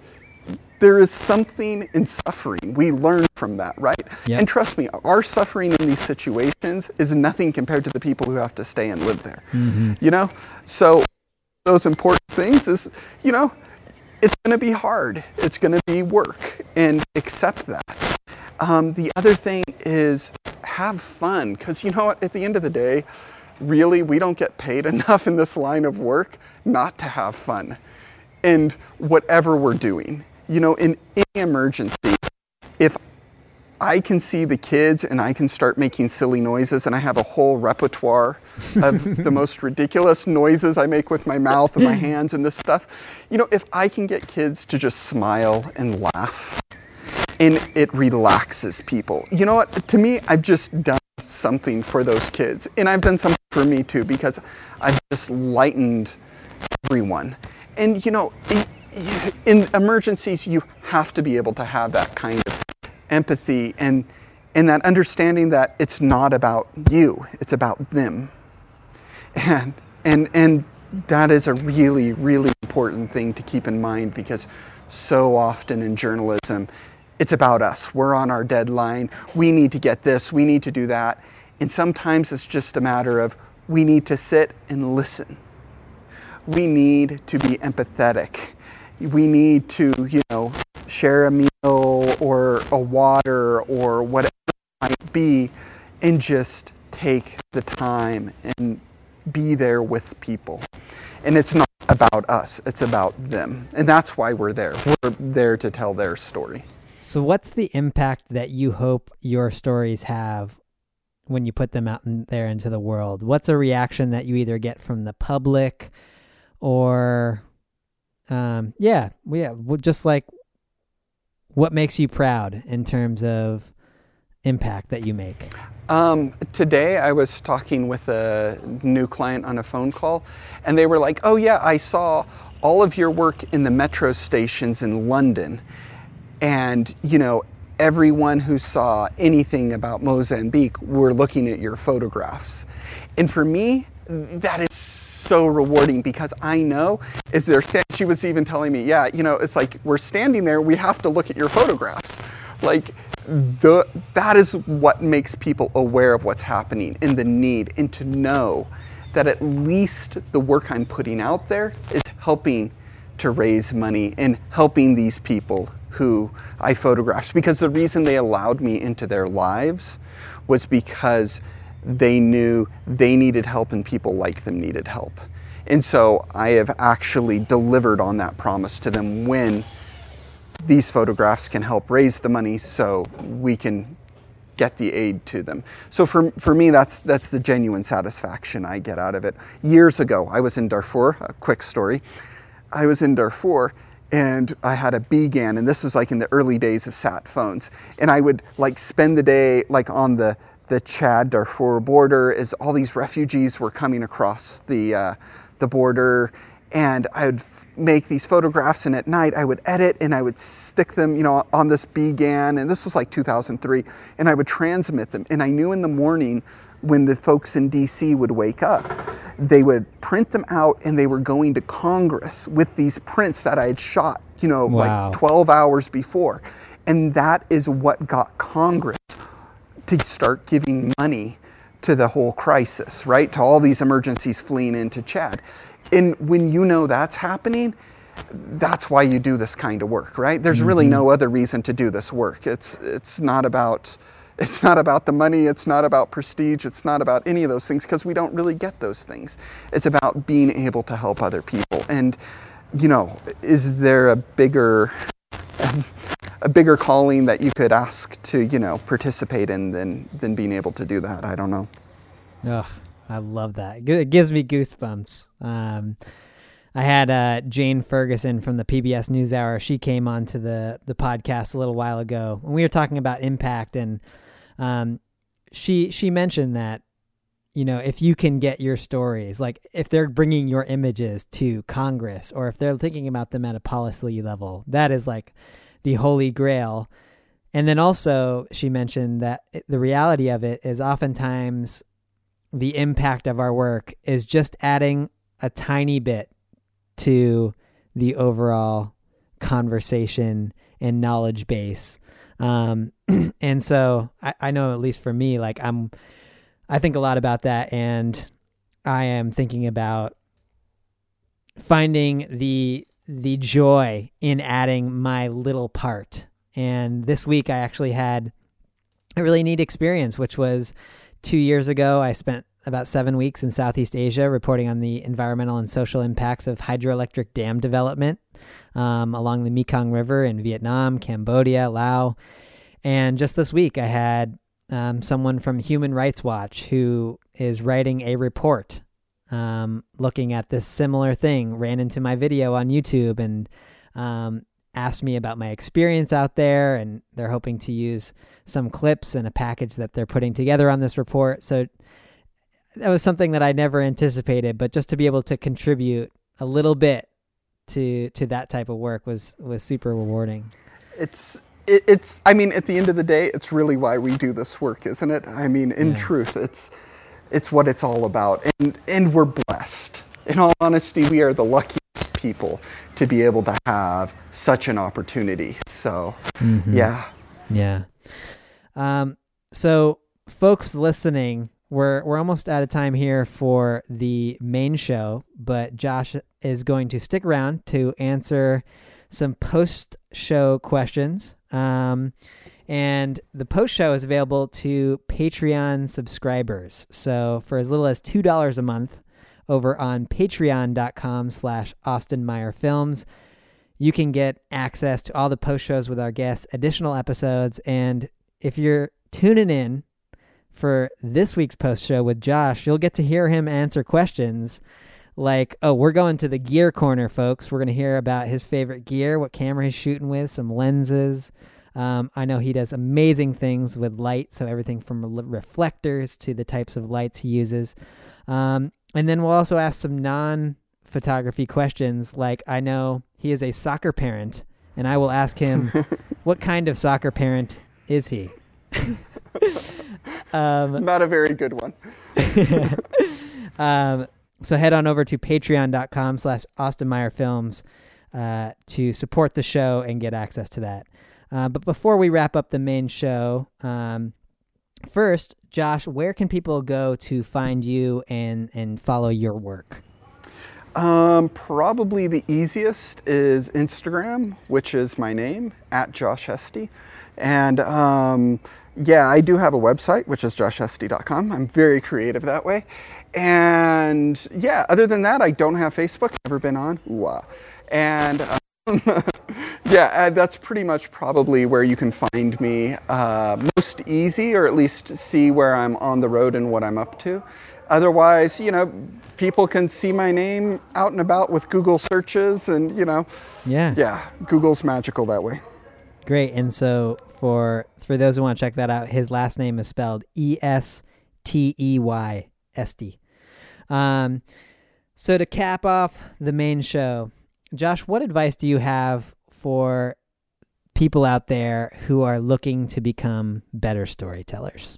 something in suffering. We learn from that, right?
Yep.
And trust me, our suffering in these situations is nothing compared to the people who have to stay and live there.
Mm-hmm.
You know? So those important things is, you know, it's going to be hard. It's going to be work, and accept that. The other thing is have fun, because you know what, at the end of the day, really, we don't get paid enough in this line of work not to have fun. And whatever we're doing, you know, in any emergency, if I can see the kids and I can start making silly noises, and I have a whole repertoire of the most ridiculous noises I make with my mouth and my hands and this stuff, you know, if I can get kids to just smile and laugh, and it relaxes people. You know what? To me, I've just done something for those kids. And I've done something for me too, because I've just lightened everyone. And you know, in emergencies, you have to be able to have that kind of empathy and that understanding that it's not about you, it's about them. And that is a really, really important thing to keep in mind, because so often in journalism, it's about us. We're on our deadline. We need to get this. We need to do that. And sometimes it's just a matter of we need to sit and listen. We need to be empathetic. We need to, you know, share a meal or a water or whatever it might be, and just take the time and be there with people. And it's not about us, it's about them. And that's why we're there. We're there to tell their story.
So what's the impact that you hope your stories have when you put them out there into the world? What's a reaction that you either get from the public or, just like what makes you proud in terms of impact that you make?
Today I was talking with a new client on a phone call, and they were like, oh yeah, I saw all of your work in the metro stations in London. And, everyone who saw anything about Mozambique were looking at your photographs. And for me, that is so rewarding, because I know as they're she was even telling me, it's like we're standing there, we have to look at your photographs. Like that is what makes people aware of what's happening and the need, and to know that at least the work I'm putting out there is helping to raise money and helping these people who I photographed. Because the reason they allowed me into their lives was because they knew they needed help and people like them needed help. And so I have actually delivered on that promise to them when these photographs can help raise the money so we can get the aid to them. So for me, that's the genuine satisfaction I get out of it. Years ago, I was in Darfur, a quick story. I was in Darfur and I had a BGAN, and this was like in the early days of sat phones. And I would like spend the day like on the Chad Darfur border as all these refugees were coming across the border, and I would make these photographs, and at night I would edit and I would stick them, on this BGAN, and this was like 2003, and I would transmit them. And I knew in the morning when the folks in DC would wake up, they would print them out and they were going to Congress with these prints that I had shot,
Wow.
like 12 hours before. And that is what got Congress to start giving money to the whole crisis, right? To all these emergencies fleeing into Chad. And when that's happening, that's why you do this kind of work, right? There's really no other reason to do this work. It's not about the money, it's not about prestige, it's not about any of those things, because we don't really get those things. It's about being able to help other people. And, is there a bigger calling that you could ask to, participate in than being able to do that? I don't know.
Ugh, I love that. It gives me goosebumps. I had Jane Ferguson from the PBS NewsHour. She came onto the podcast a little while ago, and we were talking about impact, and she mentioned that, if you can get your stories, like if they're bringing your images to Congress, or if they're thinking about them at a policy level, that is like the holy grail. And then also she mentioned that the reality of it is oftentimes the impact of our work is just adding a tiny bit to the overall conversation and knowledge base. And so I know, at least for me, like I think a lot about that, and I am thinking about finding the joy in adding my little part. And this week I actually had a really neat experience, which was 2 years ago. I spent about 7 weeks in Southeast Asia reporting on the environmental and social impacts of hydroelectric dam development along the Mekong River in Vietnam, Cambodia, Laos. And just this week I had someone from Human Rights Watch who is writing a report looking at this similar thing, ran into my video on YouTube and asked me about my experience out there, and they're hoping to use some clips and a package that they're putting together on this report. So that was something that I never anticipated, but just to be able to contribute a little bit to that type of work was super rewarding.
It's I mean, at the end of the day, it's really why we do this work, isn't it? I mean, in truth, it's what it's all about. And we're blessed. In all honesty, we are the luckiest people to be able to have such an opportunity. So, yeah.
So folks listening, we're almost out of time here for the main show, but Josh is going to stick around to answer some post-show questions. And the post show is available to Patreon subscribers. So for as little as $2 a month over on patreon.com/AustinMeyerFilms, you can get access to all the post shows with our guests, additional episodes. And if you're tuning in for this week's post show with Josh, you'll get to hear him answer questions like, oh, we're going to the gear corner, folks. We're going to hear about his favorite gear, what camera he's shooting with, some lenses. I know he does amazing things with light, so everything from reflectors to the types of lights he uses. And then we'll also ask some non-photography questions, like I know he is a soccer parent, and I will ask him, what kind of soccer parent is he?
Not a very good one.
So head on over to patreon.com/AustinMeyerFilms to support the show and get access to that. But before we wrap up the main show, first, Josh, where can people go to find you and follow your work?
Probably the easiest is Instagram, which is my name, @JoshEsty. And yeah, I do have a website, which is joshesty.com. I'm very creative that way. And yeah, other than that, I don't have Facebook, never been on. Ooh-ah. And yeah, that's pretty much probably where you can find me most easy, or at least see where I'm on the road and what I'm up to. Otherwise, you know, people can see my name out and about with Google searches, and, you know, yeah, Google's magical that way.
Great. And so for those who want to check that out, his last name is spelled Estey. So to cap off the main show, Josh, what advice do you have for people out there who are looking to become better storytellers?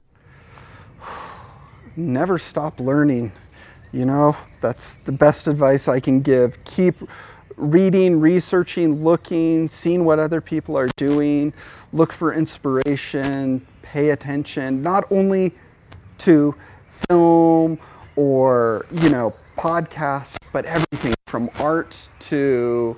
Never stop learning. You know, that's the best advice I can give. Keep reading, researching, looking, seeing what other people are doing. Look for inspiration, pay attention, not only to film or, you know, podcasts, but everything from art to,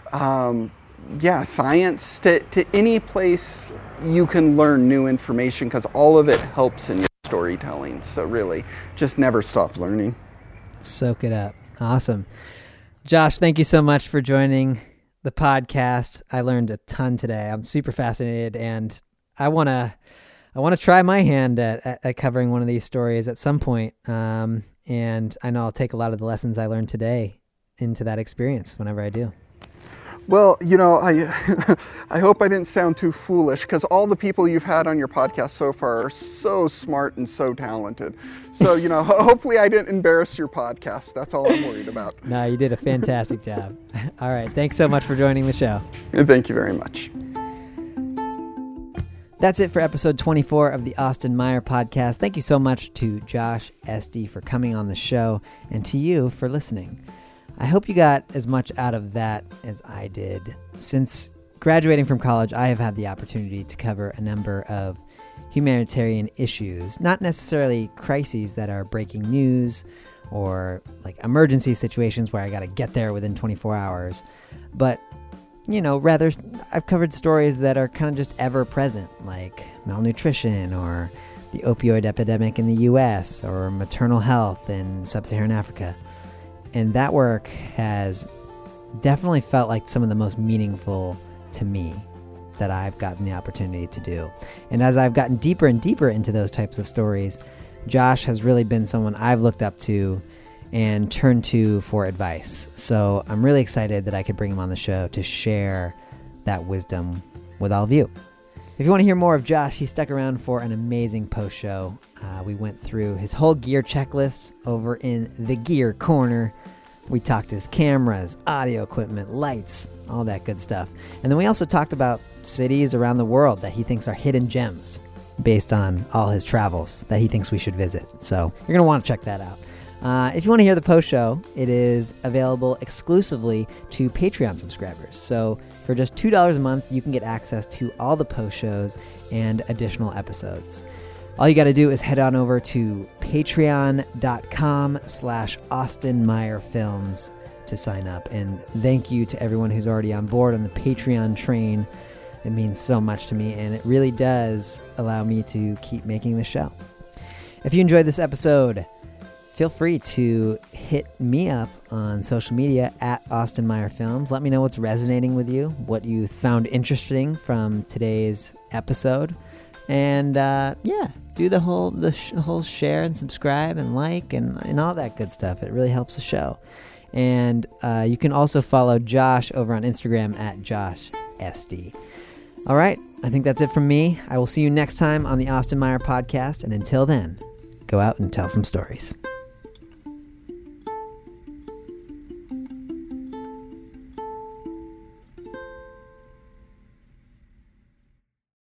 science, to any place you can learn new information, because all of it helps in your storytelling. So really, just never stop learning.
Soak it up. Awesome. Josh, thank you so much for joining the podcast. I learned a ton today. I'm super fascinated, and I want to try my hand at covering one of these stories at some point. And I know I'll take a lot of the lessons I learned today into that experience whenever I do.
Well, you know, I hope I didn't sound too foolish, because all the people you've had on your podcast so far are so smart and so talented. So, you know, hopefully I didn't embarrass your podcast. That's all I'm worried about.
No, you did a fantastic job. All right. Thanks so much for joining the show.
And thank you very much.
That's it for episode 24 of the Austin Meyer podcast. Thank you so much to Josh Estey for coming on the show, and to you for listening. I hope you got as much out of that as I did. Since graduating from college, I have had the opportunity to cover a number of humanitarian issues, not necessarily crises that are breaking news or like emergency situations where I got to get there within 24 hours, but you know, rather I've covered stories that are kind of just ever present, like malnutrition or the opioid epidemic in the US or maternal health in sub-Saharan Africa. And that work has definitely felt like some of the most meaningful to me that I've gotten the opportunity to do. And as I've gotten deeper and deeper into those types of stories, Josh has really been someone I've looked up to and turned to for advice. So I'm really excited that I could bring him on the show to share that wisdom with all of you. If you want to hear more of Josh, he stuck around for an amazing post show. We went through his whole gear checklist over in the gear corner. We talked his cameras, audio equipment, lights, all that good stuff. And then we also talked about cities around the world that he thinks are hidden gems based on all his travels that he thinks we should visit. So you're going to want to check that out. If you want to hear the post show, it is available exclusively to Patreon subscribers. So for just $2 a month, you can get access to all the post shows and additional episodes. All you got to do is head on over to patreon.com/AustinMeyerFilms to sign up. And thank you to everyone who's already on board on the Patreon train. It means so much to me, and it really does allow me to keep making the show. If you enjoyed this episode, feel free to hit me up on social media at Austin Meyer Films. Let me know what's resonating with you, what you found interesting from today's episode. And do the whole share and subscribe and like and all that good stuff. It really helps the show. And you can also follow Josh over on Instagram at JoshSD. All right, I think that's it from me. I will see you next time on the Austin Meyer Podcast. And until then, go out and tell some stories.